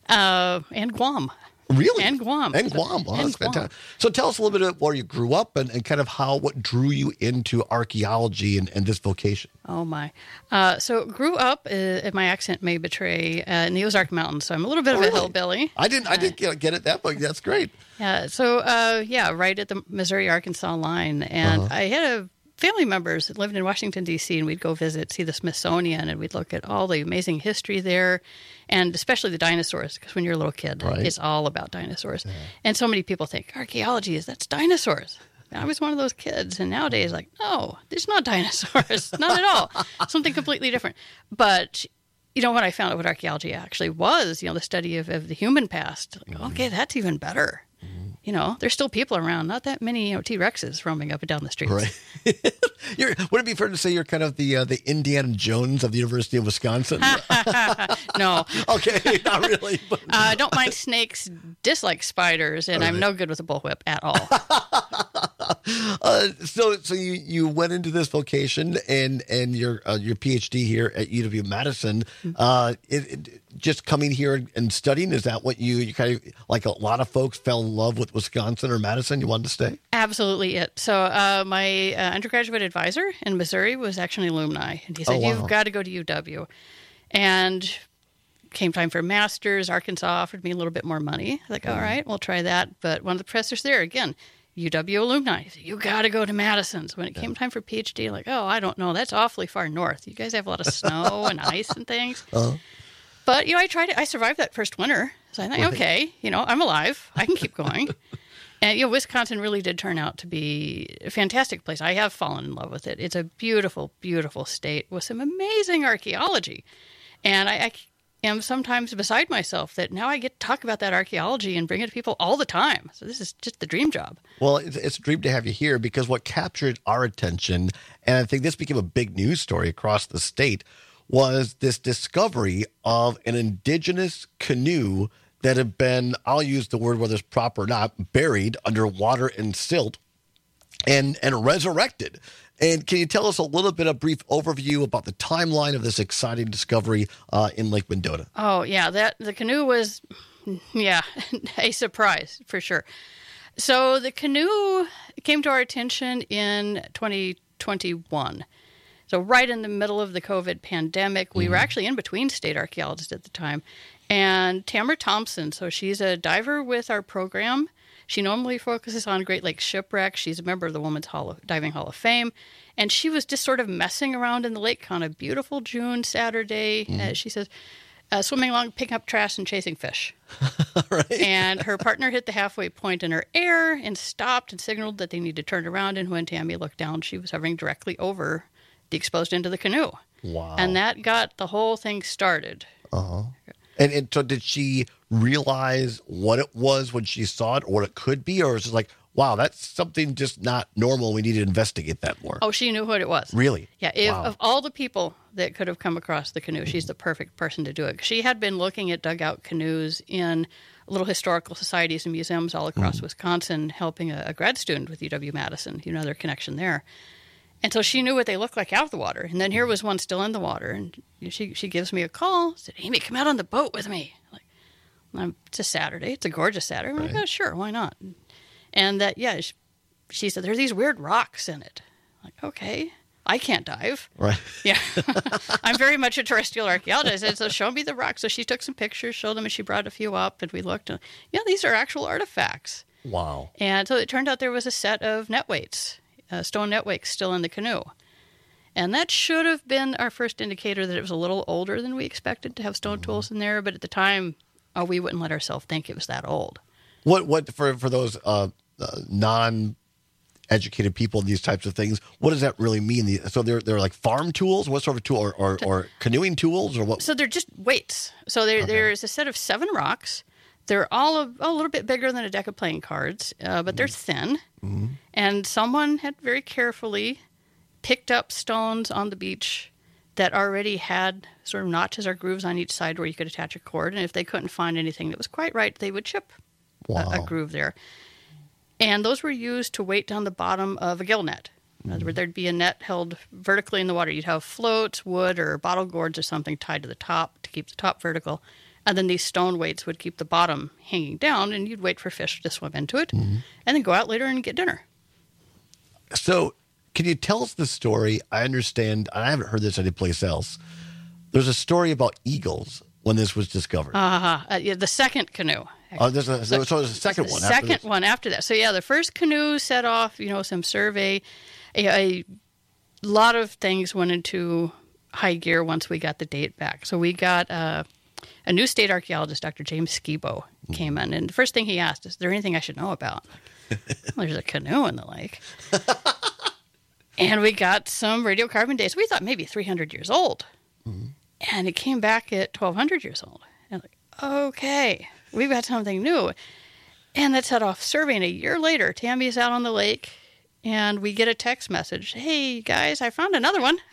Uh, and Guam. Really? And Guam. And Guam. Wow, and that's Guam. fantastic. So tell us a little bit about where you grew up and, and kind of how, what drew you into archaeology and, and this vocation. Oh, my. Uh, so grew up, uh, my accent may betray, uh, in the Ozark Mountains, so I'm a little bit Oh, of a really? hillbilly. I didn't I didn't get, get it that, but that's great. Yeah, so, uh, yeah, right at the Missouri-Arkansas line. And Uh-huh. I had a family members that lived in Washington, D C, and we'd go visit, see the Smithsonian, and we'd look at all the amazing history there, and especially the dinosaurs, because when you're a little kid, Right. it's all about dinosaurs. And so many people think, archaeology is, that's dinosaurs. And I was one of those kids, and nowadays, like, no, there's not dinosaurs, not at all. Something completely different. But, you know, when I found out what archaeology actually was, you know, the study of, of the human past, like, okay, that's even better. You know, there's still people around. Not that many, you know, T-Rexes roaming up and down the streets. Right. You're, would it be fair to say you're kind of the uh, the Indiana Jones of the University of Wisconsin? No. Okay, not really. But... I uh, don't mind snakes, dislike spiders, and All I'm right. no good with a bullwhip at all. Uh, so, so you, you went into this vocation and and your uh, your P H D here at U W Madison. Uh, it, it, just coming here and studying, is that what you you kind of, like a lot of folks, fell in love with Wisconsin or Madison? You wanted to stay? Absolutely it. So uh, my uh, undergraduate advisor in Missouri was actually an alumni, and he said, Oh, wow. "You've got to go to U W." And came time for a master's. Arkansas offered me a little bit more money. Like, all right, we'll try that. But one of the professors there, again, U W alumni, said, you got to go to Madison. So when it came time for PhD, like, oh, I don't know, that's awfully far north. You guys have a lot of snow and ice and things. Uh-huh. But, you know, I tried it. I survived that first winter. So I thought, Right. okay, you know, I'm alive. I can keep going. And, you know, Wisconsin really did turn out to be a fantastic place. I have fallen in love with it. It's a beautiful, beautiful state with some amazing archaeology. And I, I am sometimes beside myself that now I get to talk about that archaeology and bring it to people all the time. So this is just the dream job. Well, it's, it's a dream to have you here because what captured our attention, and I think this became a big news story across the state, was this discovery of an indigenous canoe that had been, I'll use the word whether it's proper or not, buried under water and silt and and resurrected. And can you tell us a little bit, a brief overview about the timeline of this exciting discovery uh, in Lake Mendota? Oh, yeah, that the canoe was, yeah, a surprise for sure. So the canoe came to our attention in twenty twenty-one. So right in the middle of the COVID pandemic, we mm-hmm. were actually in between state archaeologists at the time. And Tamara Thompson, so she's a diver with our program. She normally focuses on Great Lakes shipwrecks. She's a member of the Women's Hall of, Diving Hall of Fame. And she was just sort of messing around in the lake on a beautiful June Saturday. Mm-hmm. Uh, she says, uh, swimming along, picking up trash and chasing fish. Right. And her partner hit the halfway point in her air and stopped and signaled that they need to turn around. And when Tammy looked down, she was hovering directly over the exposed end of the canoe. Wow. And that got the whole thing started. Uh-huh. And, and so did she realize what it was when she saw it or what it could be? Or was it like, wow, that's something just not normal. We need to investigate that more. Oh, she knew what it was. Really? Yeah. If, wow. Of all the people that could have come across the canoe, she's the perfect person to do it. She had been looking at dugout canoes in little historical societies and museums all across mm. Wisconsin, helping a, a grad student with U W-Madison, you know, their connection there. And so she knew what they looked like out of the water. And then here was one still in the water. And she she gives me a call, said, Amy, come out on the boat with me. Like, I'm, it's a Saturday. It's a gorgeous Saturday. I'm right. like, oh, sure, why not? And that, yeah, she, she said, there's these weird rocks in it. I'm like, okay, I can't dive. Right. Yeah. I'm very much a terrestrial archaeologist. I said, so show me the rocks. So she took some pictures, showed them, and she brought a few up. And we looked. And, yeah, these are actual artifacts. Wow. And so it turned out there was a set of net weights. Uh, stone net weights still in the canoe. And that should have been our first indicator that it was a little older than we expected to have stone mm-hmm. tools in there. But at the time, oh, we wouldn't let ourselves think it was that old. What what for for those uh, uh, non-educated people in these types of things, what does that really mean? The, so they're they're like farm tools? What sort of tool? Or, or, or canoeing tools? Or what? So they're just weights. So there okay. there's a set of seven rocks. They're all a, a little bit bigger than a deck of playing cards, uh, but they're thin. Mm-hmm. And someone had very carefully picked up stones on the beach that already had sort of notches or grooves on each side where you could attach a cord. And if they couldn't find anything that was quite right, they would chip wow. a, a groove there. And those were used to weight down the bottom of a gill net. In other words, there'd be a net held vertically in the water. You'd have floats, wood, or bottle gourds or something tied to the top to keep the top vertical. And then these stone weights would keep the bottom hanging down, and you'd wait for fish to swim into it, mm-hmm. and then go out later and get dinner. So can you tell us the story? I understand, I haven't heard this anyplace else. There's a story about eagles when this was discovered. Uh-huh. Uh, yeah, the second canoe. Oh, there's a, so, so there's a second the one. Second after one after that. So, yeah, the first canoe set off, you know, some survey. A, a lot of things went into high gear once we got the date back. So we got... Uh, A new state archaeologist, Doctor James Skibo, came in, and the first thing he asked is, is there anything I should know about? Well, there's a canoe in the lake. And we got some radiocarbon dates. We thought maybe three hundred years old. Mm-hmm. And it came back at twelve hundred years old. And like, okay, we've got something new. And that set off surveying. A year later, Tammy's out on the lake, and we get a text message. Hey, guys, I found another one.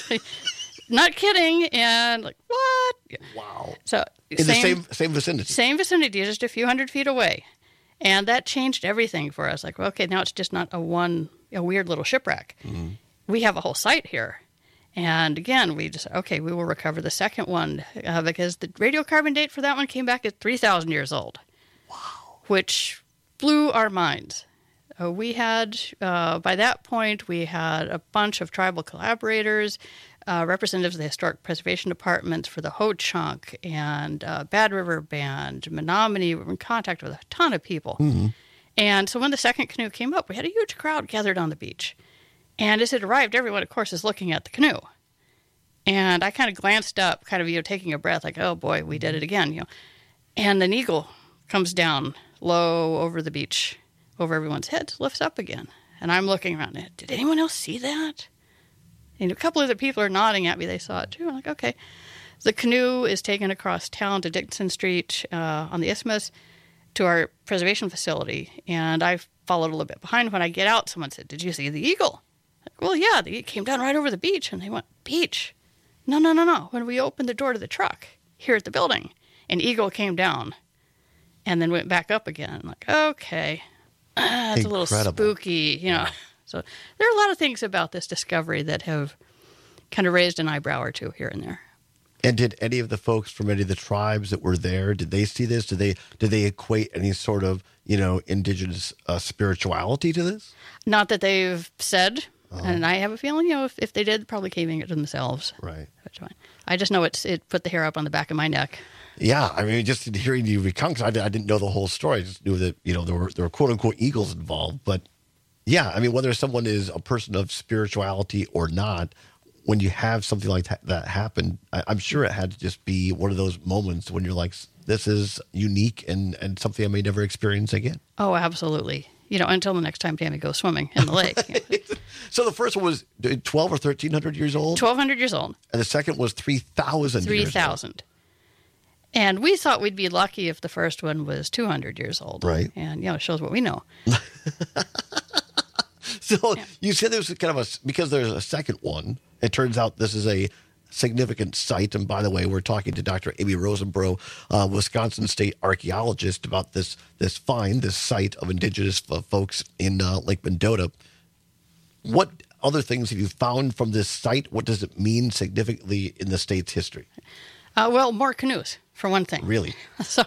Not kidding. And like, what? Wow. So in same, the same same vicinity. Same vicinity, just a few hundred feet away. And that changed everything for us. Like, well, okay, now it's just not a one, a weird little shipwreck. Mm-hmm. We have a whole site here. And again, we just, okay, we will recover the second one uh, because the radiocarbon date for that one came back at three thousand years old. Wow. Which blew our minds. Uh, we had, uh, by that point, we had a bunch of tribal collaborators, Uh, representatives of the Historic Preservation Departments for the Ho-Chunk and uh, Bad River Band, Menominee. We were in contact with a ton of people. Mm-hmm. And so when the second canoe came up, we had a huge crowd gathered on the beach. And as it arrived, everyone, of course, is looking at the canoe. And I kind of glanced up, kind of, you know, taking a breath, like, oh, boy, we did it again, you know. And an eagle comes down low over the beach, over everyone's heads, lifts up again. And I'm looking around. Did anyone else see that? And a couple of the people are nodding at me. They saw it, too. I'm like, okay. The canoe is taken across town to Dixon Street uh, on the Isthmus to our preservation facility. And I followed a little bit behind. When I get out, someone said, did you see the eagle? Like, well, yeah, the eagle came down right over the beach. And they went, beach? No, no, no, no. When we opened the door to the truck here at the building, an eagle came down and then went back up again. I'm like, okay, ah, that's a little spooky, you know. So there are a lot of things about this discovery that have kind of raised an eyebrow or two here and there. And did any of the folks from any of the tribes that were there, did they see this? Did they did they equate any sort of, you know, indigenous uh, spirituality to this? Not that they've said, uh-huh. and I have a feeling, you know, if, if they did, probably caving it to themselves. Right. That's fine. I just know it's it put the hair up on the back of my neck. Yeah, I mean, just hearing you recount, because I, I didn't know the whole story. I just knew that, you know, there were there were quote unquote eagles involved. But yeah, I mean, whether someone is a person of spirituality or not, when you have something like that, that happen, I, I'm sure it had to just be one of those moments when you're like, this is unique and, and something I may never experience again. Oh, absolutely. You know, until the next time Tammy goes swimming in the lake. So the first one was twelve or thirteen hundred years old? twelve hundred years old. And the second was three thousand three years thousand. old. And we thought we'd be lucky if the first one was two hundred years old. Right. And, you know, it shows what we know. So yeah. You said there was kind of a, because there's a second one, it turns out this is a significant site. And by the way, we're talking to Doctor Amy Rosenbro, uh, Wisconsin State archaeologist, about this this find, this site of indigenous uh, folks in uh, Lake Mendota. What other things have you found from this site? What does it mean significantly in the state's history? Uh, well, more canoes, for one thing. Really? So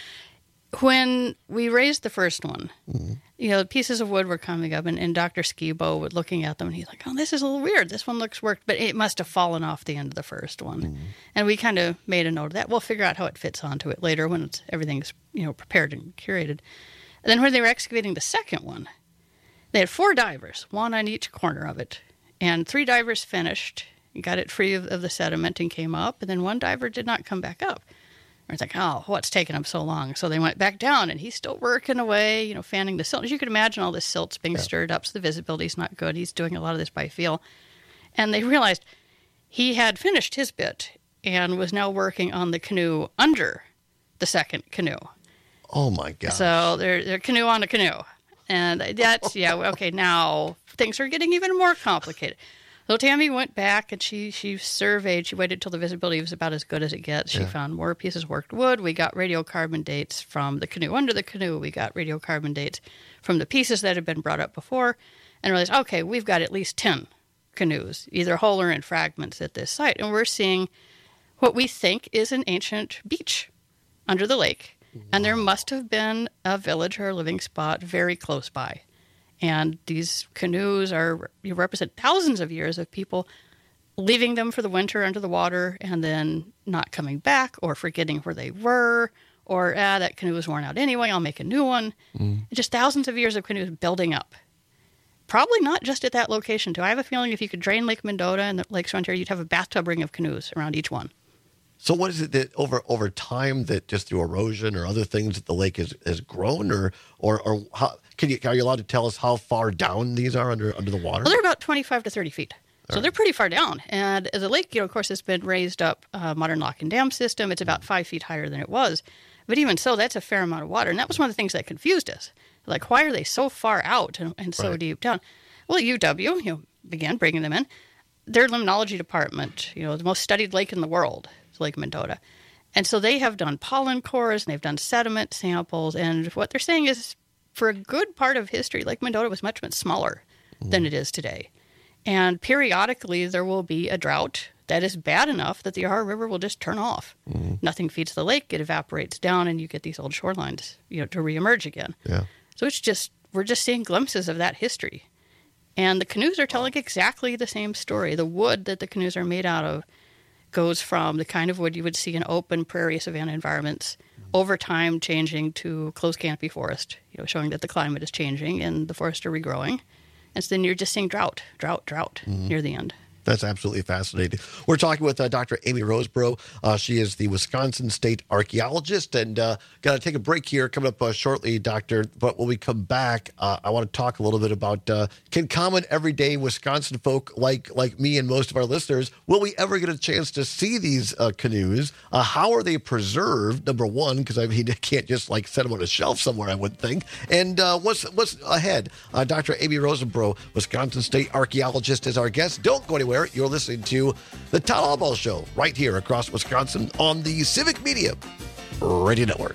when we raised the first one, mm-hmm. you know, pieces of wood were coming up, and, and Doctor Skibo was looking at them, and he's like, oh, this is a little weird. This one looks worked, but it must have fallen off the end of the first one. Mm-hmm. And we kind of made a note of that. We'll figure out how it fits onto it later when it's everything's, you know, prepared and curated. And then when they were excavating the second one, they had four divers, one on each corner of it. And three divers finished, got it free of, of the sediment and came up, and then one diver did not come back up. And it's like, oh, what's taking them so long? So they went back down, and he's still working away, you know, fanning the silt. As you can imagine, all this silt's being yeah. stirred up, so the visibility's not good. He's doing a lot of this by feel. And they realized he had finished his bit and was now working on the canoe under the second canoe. Oh, my gosh. So they're, they're canoe on a canoe. And that's, yeah, okay, now things are getting even more complicated. So Tammy went back and she she surveyed. She waited till the visibility was about as good as it gets. She yeah. found more pieces of worked wood. We got radiocarbon dates from the canoe under the canoe. We got radiocarbon dates from the pieces that had been brought up before. And realized, okay, we've got at least ten canoes, either whole or in fragments at this site. And we're seeing what we think is an ancient beach under the lake. Wow. And there must have been a village or a living spot very close by. And these canoes are you represent thousands of years of people leaving them for the winter under the water and then not coming back or forgetting where they were or, ah, that canoe was worn out anyway, I'll make a new one. Mm. Just thousands of years of canoes building up. Probably not just at that location, too. I have a feeling if you could drain Lake Mendota and the Lakes Frontier, you'd have a bathtub ring of canoes around each one. So what is it that over over time that just through erosion or other things that the lake has, has grown or or, or how, can you are you allowed to tell us how far down these are under under the water? Well, they're about twenty-five to thirty feet. All so right. They're pretty far down. And the lake, you know, of course, has been raised up, uh, modern lock and dam system. It's about five feet higher than it was. But even so, that's a fair amount of water. And that was one of the things that confused us. Like, why are they so far out and, and so right. deep down? Well, U W, you know, began bringing them in. Their limnology department, you know, the most studied lake in the world is Lake Mendota. And so they have done pollen cores, and they've done sediment samples, and what they're saying is for a good part of history, Lake Mendota was much, much smaller mm. than it is today. And periodically there will be a drought that is bad enough that the Ohio River will just turn off. Mm. Nothing feeds the lake, it evaporates down, and you get these old shorelines, you know, to reemerge again. Yeah. So it's just, we're just seeing glimpses of that history. And the canoes are telling exactly the same story. The wood that the canoes are made out of goes from the kind of wood you would see in open prairie savanna environments, over time changing to closed canopy forest, you know, showing that the climate is changing and the forests are regrowing. And so then you're just seeing drought, drought, drought mm-hmm. near the end. That's absolutely fascinating. We're talking with uh, Doctor Amy Rosenbro. Uh, she is the Wisconsin State archaeologist, and uh, got to take a break here coming up uh, shortly, Doctor. But when we come back, uh, I want to talk a little bit about uh, can common everyday Wisconsin folk like like me and most of our listeners, will we ever get a chance to see these uh, canoes? Uh, how are they preserved? Number one, because I mean, I can't just like set them on a shelf somewhere, I wouldn't think. And uh, what's what's ahead? Uh, Doctor Amy Rosenbro, Wisconsin State archaeologist, is our guest. Don't go anywhere. You're listening to the Todd Albaugh Show right here across Wisconsin on the Civic Media Radio Network.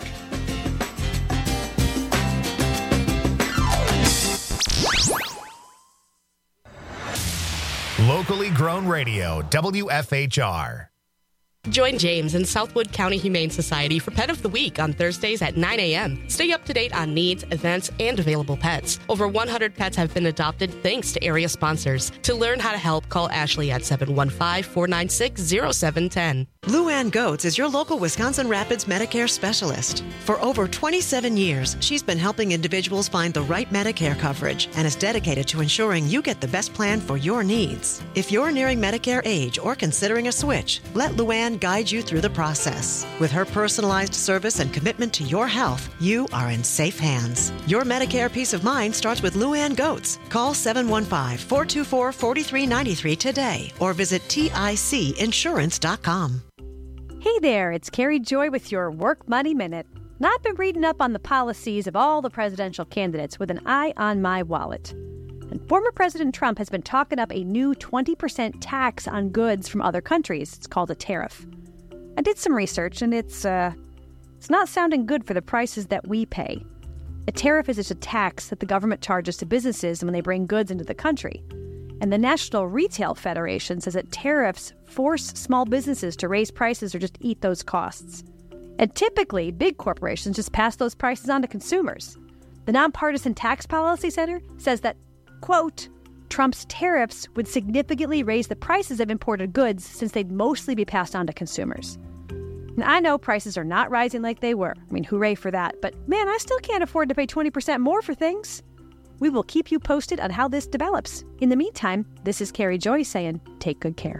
Locally grown radio, W F H R. Join James and Southwood County Humane Society for Pet of the Week on Thursdays at nine a.m. Stay up to date on needs, events, and available pets. Over one hundred pets have been adopted thanks to area sponsors. To learn how to help, call Ashley at seven one five, four nine six, zero seven one zero. Luann Goetz is your local Wisconsin Rapids Medicare specialist. For over twenty-seven years, she's been helping individuals find the right Medicare coverage and is dedicated to ensuring you get the best plan for your needs. If you're nearing Medicare age or considering a switch, let Luann guide you through the process. With her personalized service and commitment to your health, you are in safe hands. Your Medicare peace of mind starts with Luann Goetz. Call seven one five, four two four, four three nine three today or visit tic insurance dot com. Hey there, it's Carrie Joy with your Work Money Minute. Now, I've been reading up on the policies of all the presidential candidates with an eye on my wallet. And former President Trump has been talking up a new twenty percent tax on goods from other countries. It's called a tariff. I did some research, and it's uh, it's not sounding good for the prices that we pay. A tariff is just a tax that the government charges to businesses when they bring goods into the country. And the National Retail Federation says that tariffs force small businesses to raise prices or just eat those costs. And typically, big corporations just pass those prices on to consumers. The Nonpartisan Tax Policy Center says that, quote, Trump's tariffs would significantly raise the prices of imported goods since they'd mostly be passed on to consumers. And I know prices are not rising like they were. I mean, hooray for that. But man, I still can't afford to pay twenty percent more for things. We will keep you posted on how this develops. In the meantime, this is Carrie Joy saying, take good care.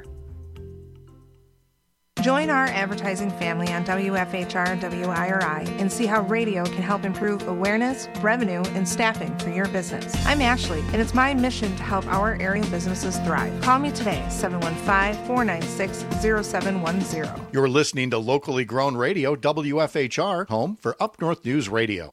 Join our advertising family on W F H R and W I R I and see how radio can help improve awareness, revenue, and staffing for your business. I'm Ashley, and it's my mission to help our area businesses thrive. Call me today, seven one five, four nine six, zero seven one zero. You're listening to locally grown radio, W F H R, home for Up North News Radio.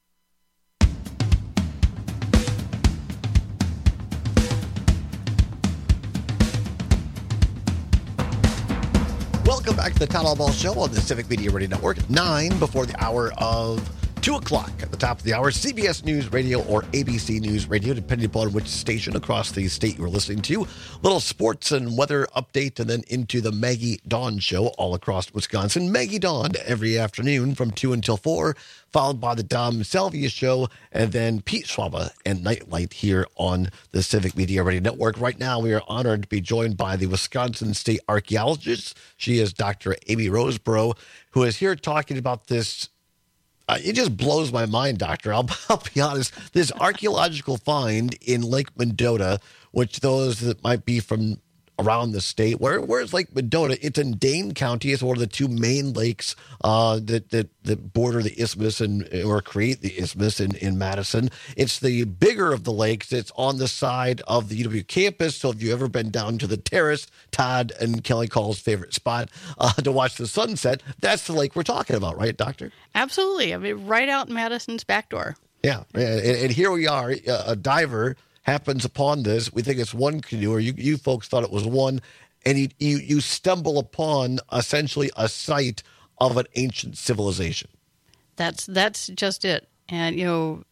Welcome back to the Town Hall Ball Show on the Civic Media Radio Network. Nine before the hour of two o'clock. At the top of the hour, C B S News Radio or A B C News Radio, depending upon which station across the state you're listening to. Little sports and weather update, and then into the Maggie Dawn Show all across Wisconsin. Maggie Dawn every afternoon from two until four, followed by the Dom Salvia Show, and then Pete Schwaba and Nightlight here on the Civic Media Radio Network. Right now, we are honored to be joined by the Wisconsin State Archaeologist. She is Doctor Amy Roseborough, who is here talking about this. Uh, it just blows my mind, Doctor. I'll, I'll be honest. This archaeological find in Lake Mendota, which those that might be from around the state, where where's Lake Mendota? It's in Dane County. It's one of the two main lakes uh, that, that that border the isthmus and or create the isthmus in, in Madison. It's the bigger of the lakes. It's on the side of the U W campus. So if you've ever been down to the terrace, Todd and Kelly Call's favorite spot uh, to watch the sunset, that's the lake we're talking about, right, Doctor? Absolutely. I mean, right out Madison's back door. Yeah, and, and here we are, a diver happens upon this. We think it's one canoe, or you, you folks thought it was one, and you, you you stumble upon essentially a site of an ancient civilization. That's that's just it. And, you know,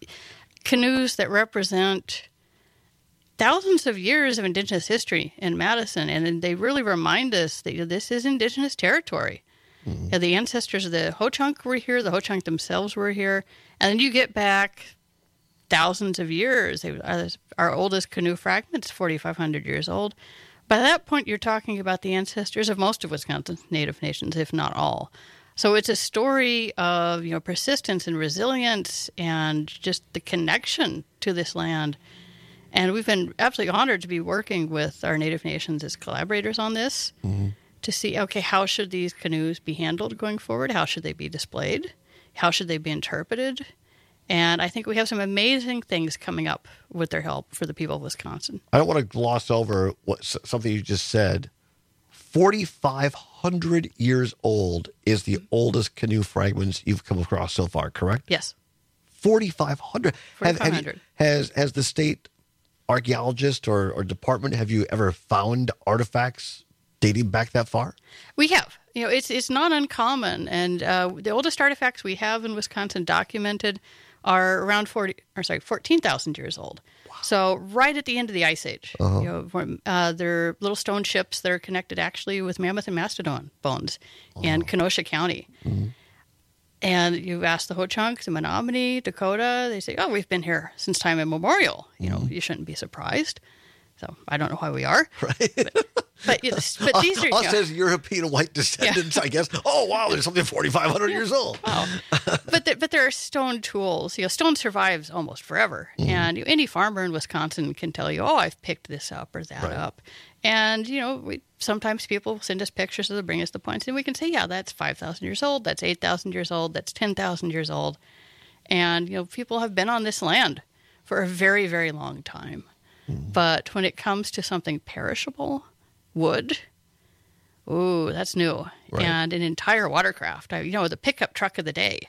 canoes that represent thousands of years of Indigenous history in Madison, and they really remind us that, you know, this is Indigenous territory. Mm-hmm. You know, the ancestors of the Ho-Chunk were here, the Ho-Chunk themselves were here, and then you get back thousands of years. Our oldest canoe fragment is forty-five hundred years old. By that point, you're talking about the ancestors of most of Wisconsin's Native nations, if not all. So it's a story of, you know, persistence and resilience and just the connection to this land. And we've been absolutely honored to be working with our Native nations as collaborators on this, mm-hmm. to see, okay, how should these canoes be handled going forward? How should they be displayed? How should they be interpreted? And I think we have some amazing things coming up with their help for the people of Wisconsin. I don't want to gloss over what something you just said. forty-five hundred years old is the oldest canoe fragments you've come across so far, correct? Yes. forty-five hundred. forty-five hundred. Have, have you, has, has the state archaeologist or, or department, have you ever found artifacts dating back that far? We have. You know, it's it's not uncommon. And uh, the oldest artifacts we have in Wisconsin documented are around forty, or sorry, fourteen thousand years old. Wow. So right at the end of the Ice Age. Uh-huh. You know, uh, they're little stone ships that are connected actually with Mammoth and Mastodon bones oh. in Kenosha County. Mm-hmm. And you ask the Ho-Chunk, the Menominee, Dakota, they say, oh, we've been here since time immemorial. You know, mm-hmm. you shouldn't be surprised. So I don't know why we are. Right. But, but, but these are... Us you know, as European white descendants, yeah. I guess. Oh, wow, there's something forty-five hundred yeah. years old. Wow. but, there, but there are stone tools. You know, stone survives almost forever. Mm-hmm. And any farmer in Wisconsin can tell you, oh, I've picked this up or that right. up. And, you know, we, sometimes people send us pictures or they bring us the points, and we can say, yeah, that's five thousand years old, that's eight thousand years old, that's ten thousand years old. And, you know, people have been on this land for a very, very long time. Mm-hmm. But when it comes to something perishable, wood, ooh, that's new. Right. And an entire watercraft, you know, the pickup truck of the day,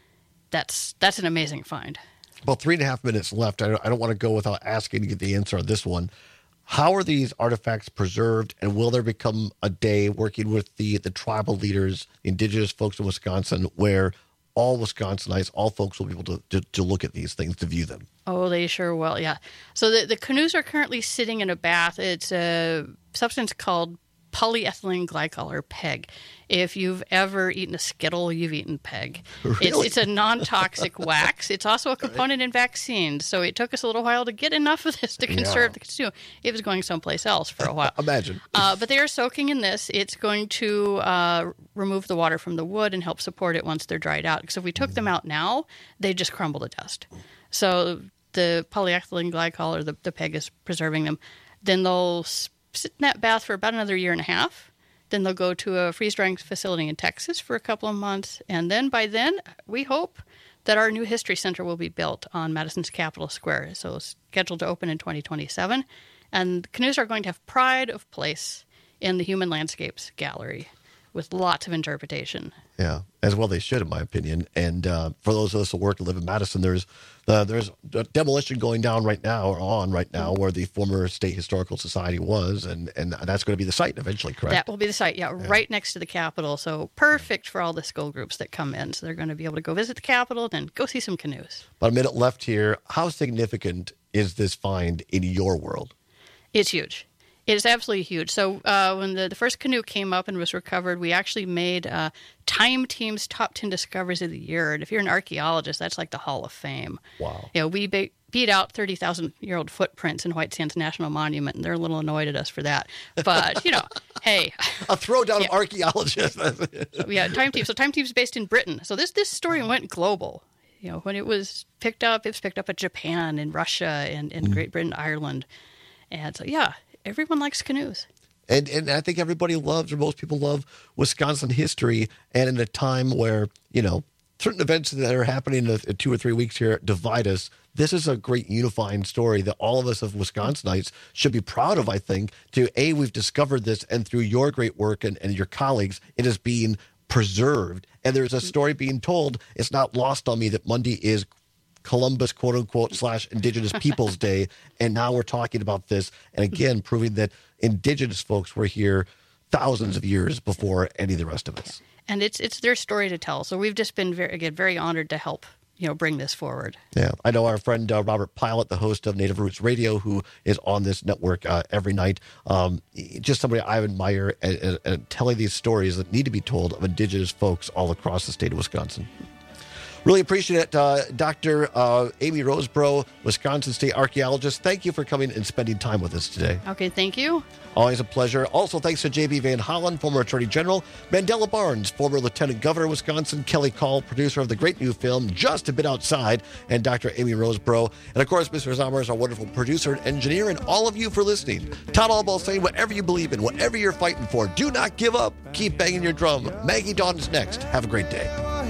that's that's an amazing find. Well, three and a half minutes left. I don't, I don't want to go without asking to get the answer on this one. How are these artifacts preserved, and will there become a day working with the, the tribal leaders, the indigenous folks in Wisconsin, where all Wisconsinites, all folks will be able to, to, to look at these things, to view them? Oh, they sure will, yeah. So the, the canoes are currently sitting in a bath. It's a substance called polyethylene glycol, or PEG. If you've ever eaten a Skittle, you've eaten PEG. Really? It's, it's a non-toxic wax. It's also a component right. in vaccines. So it took us a little while to get enough of this to conserve yeah. the canoe. It was going someplace else for a while. Imagine. Uh, but they are soaking in this. It's going to uh, remove the water from the wood and help support it once they're dried out. Because if we took mm. them out now, they just crumble to dust. So the polyethylene glycol, or the, the PEG, is preserving them. Then they'll sit in that bath for about another year and a half. Then they'll go to a freeze-drying facility in Texas for a couple of months. And then by then, we hope that our new history center will be built on Madison's Capitol Square. So it's scheduled to open in twenty twenty-seven. And the canoes are going to have pride of place in the Human Landscapes Gallery with lots of interpretation. Yeah, as well they should, in my opinion. And uh, for those of us who work and live in Madison, there's uh, there's a demolition going down right now, or on right now, where the former State Historical Society was, and, and that's going to be the site eventually, correct? That will be the site, yeah, yeah, right next to the Capitol. So perfect for all the school groups that come in. So they're going to be able to go visit the Capitol and go see some canoes. About a minute left here. How significant is this find in your world? It's huge. It is absolutely huge. So uh, when the, the first canoe came up and was recovered, we actually made uh, Time Team's Top ten Discoveries of the Year. And if you're an archaeologist, that's like the Hall of Fame. Wow. You know, we be- beat out thirty thousand year old footprints in White Sands National Monument, and they're a little annoyed at us for that. But, you know, hey. A throwdown yeah. of archaeologists. so, yeah, Time Team. So Time Team's based in Britain. So this, this story went global. You know, when it was picked up, it was picked up at Japan and Russia and, and mm. Great Britain, Ireland. And so, yeah. Everyone likes canoes. And and I think everybody loves, or most people love, Wisconsin history. And in a time where, you know, certain events that are happening in, in two or three weeks here divide us, this is a great unifying story that all of us as Wisconsinites should be proud of, I think. To A, we've discovered this, and through your great work and, and your colleagues, it is being preserved. And there's a story being told. It's not lost on me that Monday is Columbus, quote unquote, slash Indigenous Peoples Day. And now we're talking about this. And again, proving that Indigenous folks were here thousands of years before any of the rest of us. And it's it's their story to tell. So we've just been very, again, very honored to help, you know, bring this forward. Yeah. I know our friend uh, Robert Pilot, the host of Native Roots Radio, who is on this network uh, every night. Um, just somebody I admire and, and, and telling these stories that need to be told of Indigenous folks all across the state of Wisconsin. Really appreciate it, uh, Doctor Uh, Amy Rosebrough, Wisconsin State archaeologist. Thank you for coming and spending time with us today. Okay, thank you. Always a pleasure. Also, thanks to J B Van Hollen, former Attorney General, Mandela Barnes, former Lieutenant Governor of Wisconsin, Kelly Call, producer of the great new film, Just a Bit Outside, and Doctor Amy Rosebrough. And, of course, Mister Zammer is our wonderful producer and engineer, and all of you for listening. Todd Albaugh saying, whatever you believe in, whatever you're fighting for, do not give up. Keep banging your drum. Maggie Dawn is next. Have a great day.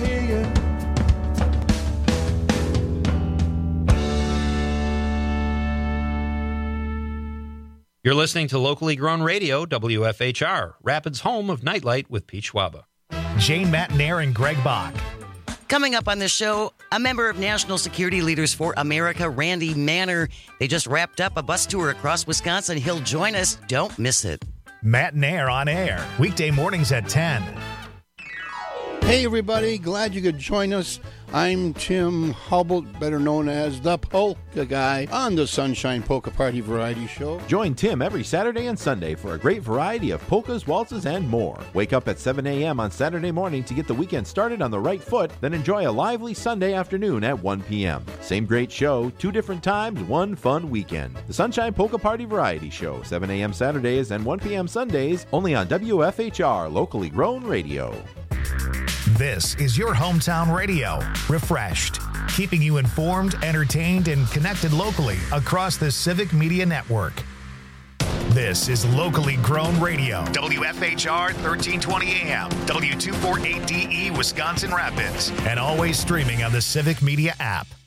You're listening to locally grown radio, W F H R, Rapids' home of Nightlight with Pete Schwaba. Jane Matanair and Greg Bach. Coming up on this show, a member of National Security Leaders for America, Randy Manner. They just wrapped up a bus tour across Wisconsin. He'll join us. Don't miss it. Matanair on air, weekday mornings at ten. Hey, everybody. Glad you could join us I'm Tim Hubble, better known as the Polka Guy, on the Sunshine Polka Party Variety Show. Join Tim every Saturday and Sunday for a great variety of polkas, waltzes, and more. Wake up at seven a.m. on Saturday morning to get the weekend started on the right foot, then enjoy a lively Sunday afternoon at one p.m. Same great show, two different times, one fun weekend. The Sunshine Polka Party Variety Show, seven a.m. Saturdays and one p.m. Sundays, only on W F H R, locally grown radio. This is your hometown radio, refreshed, keeping you informed, entertained, and connected locally across the Civic Media Network. This is locally grown radio, W F H R thirteen twenty A M, W two forty-eight D E, Wisconsin Rapids, and always streaming on the Civic Media app.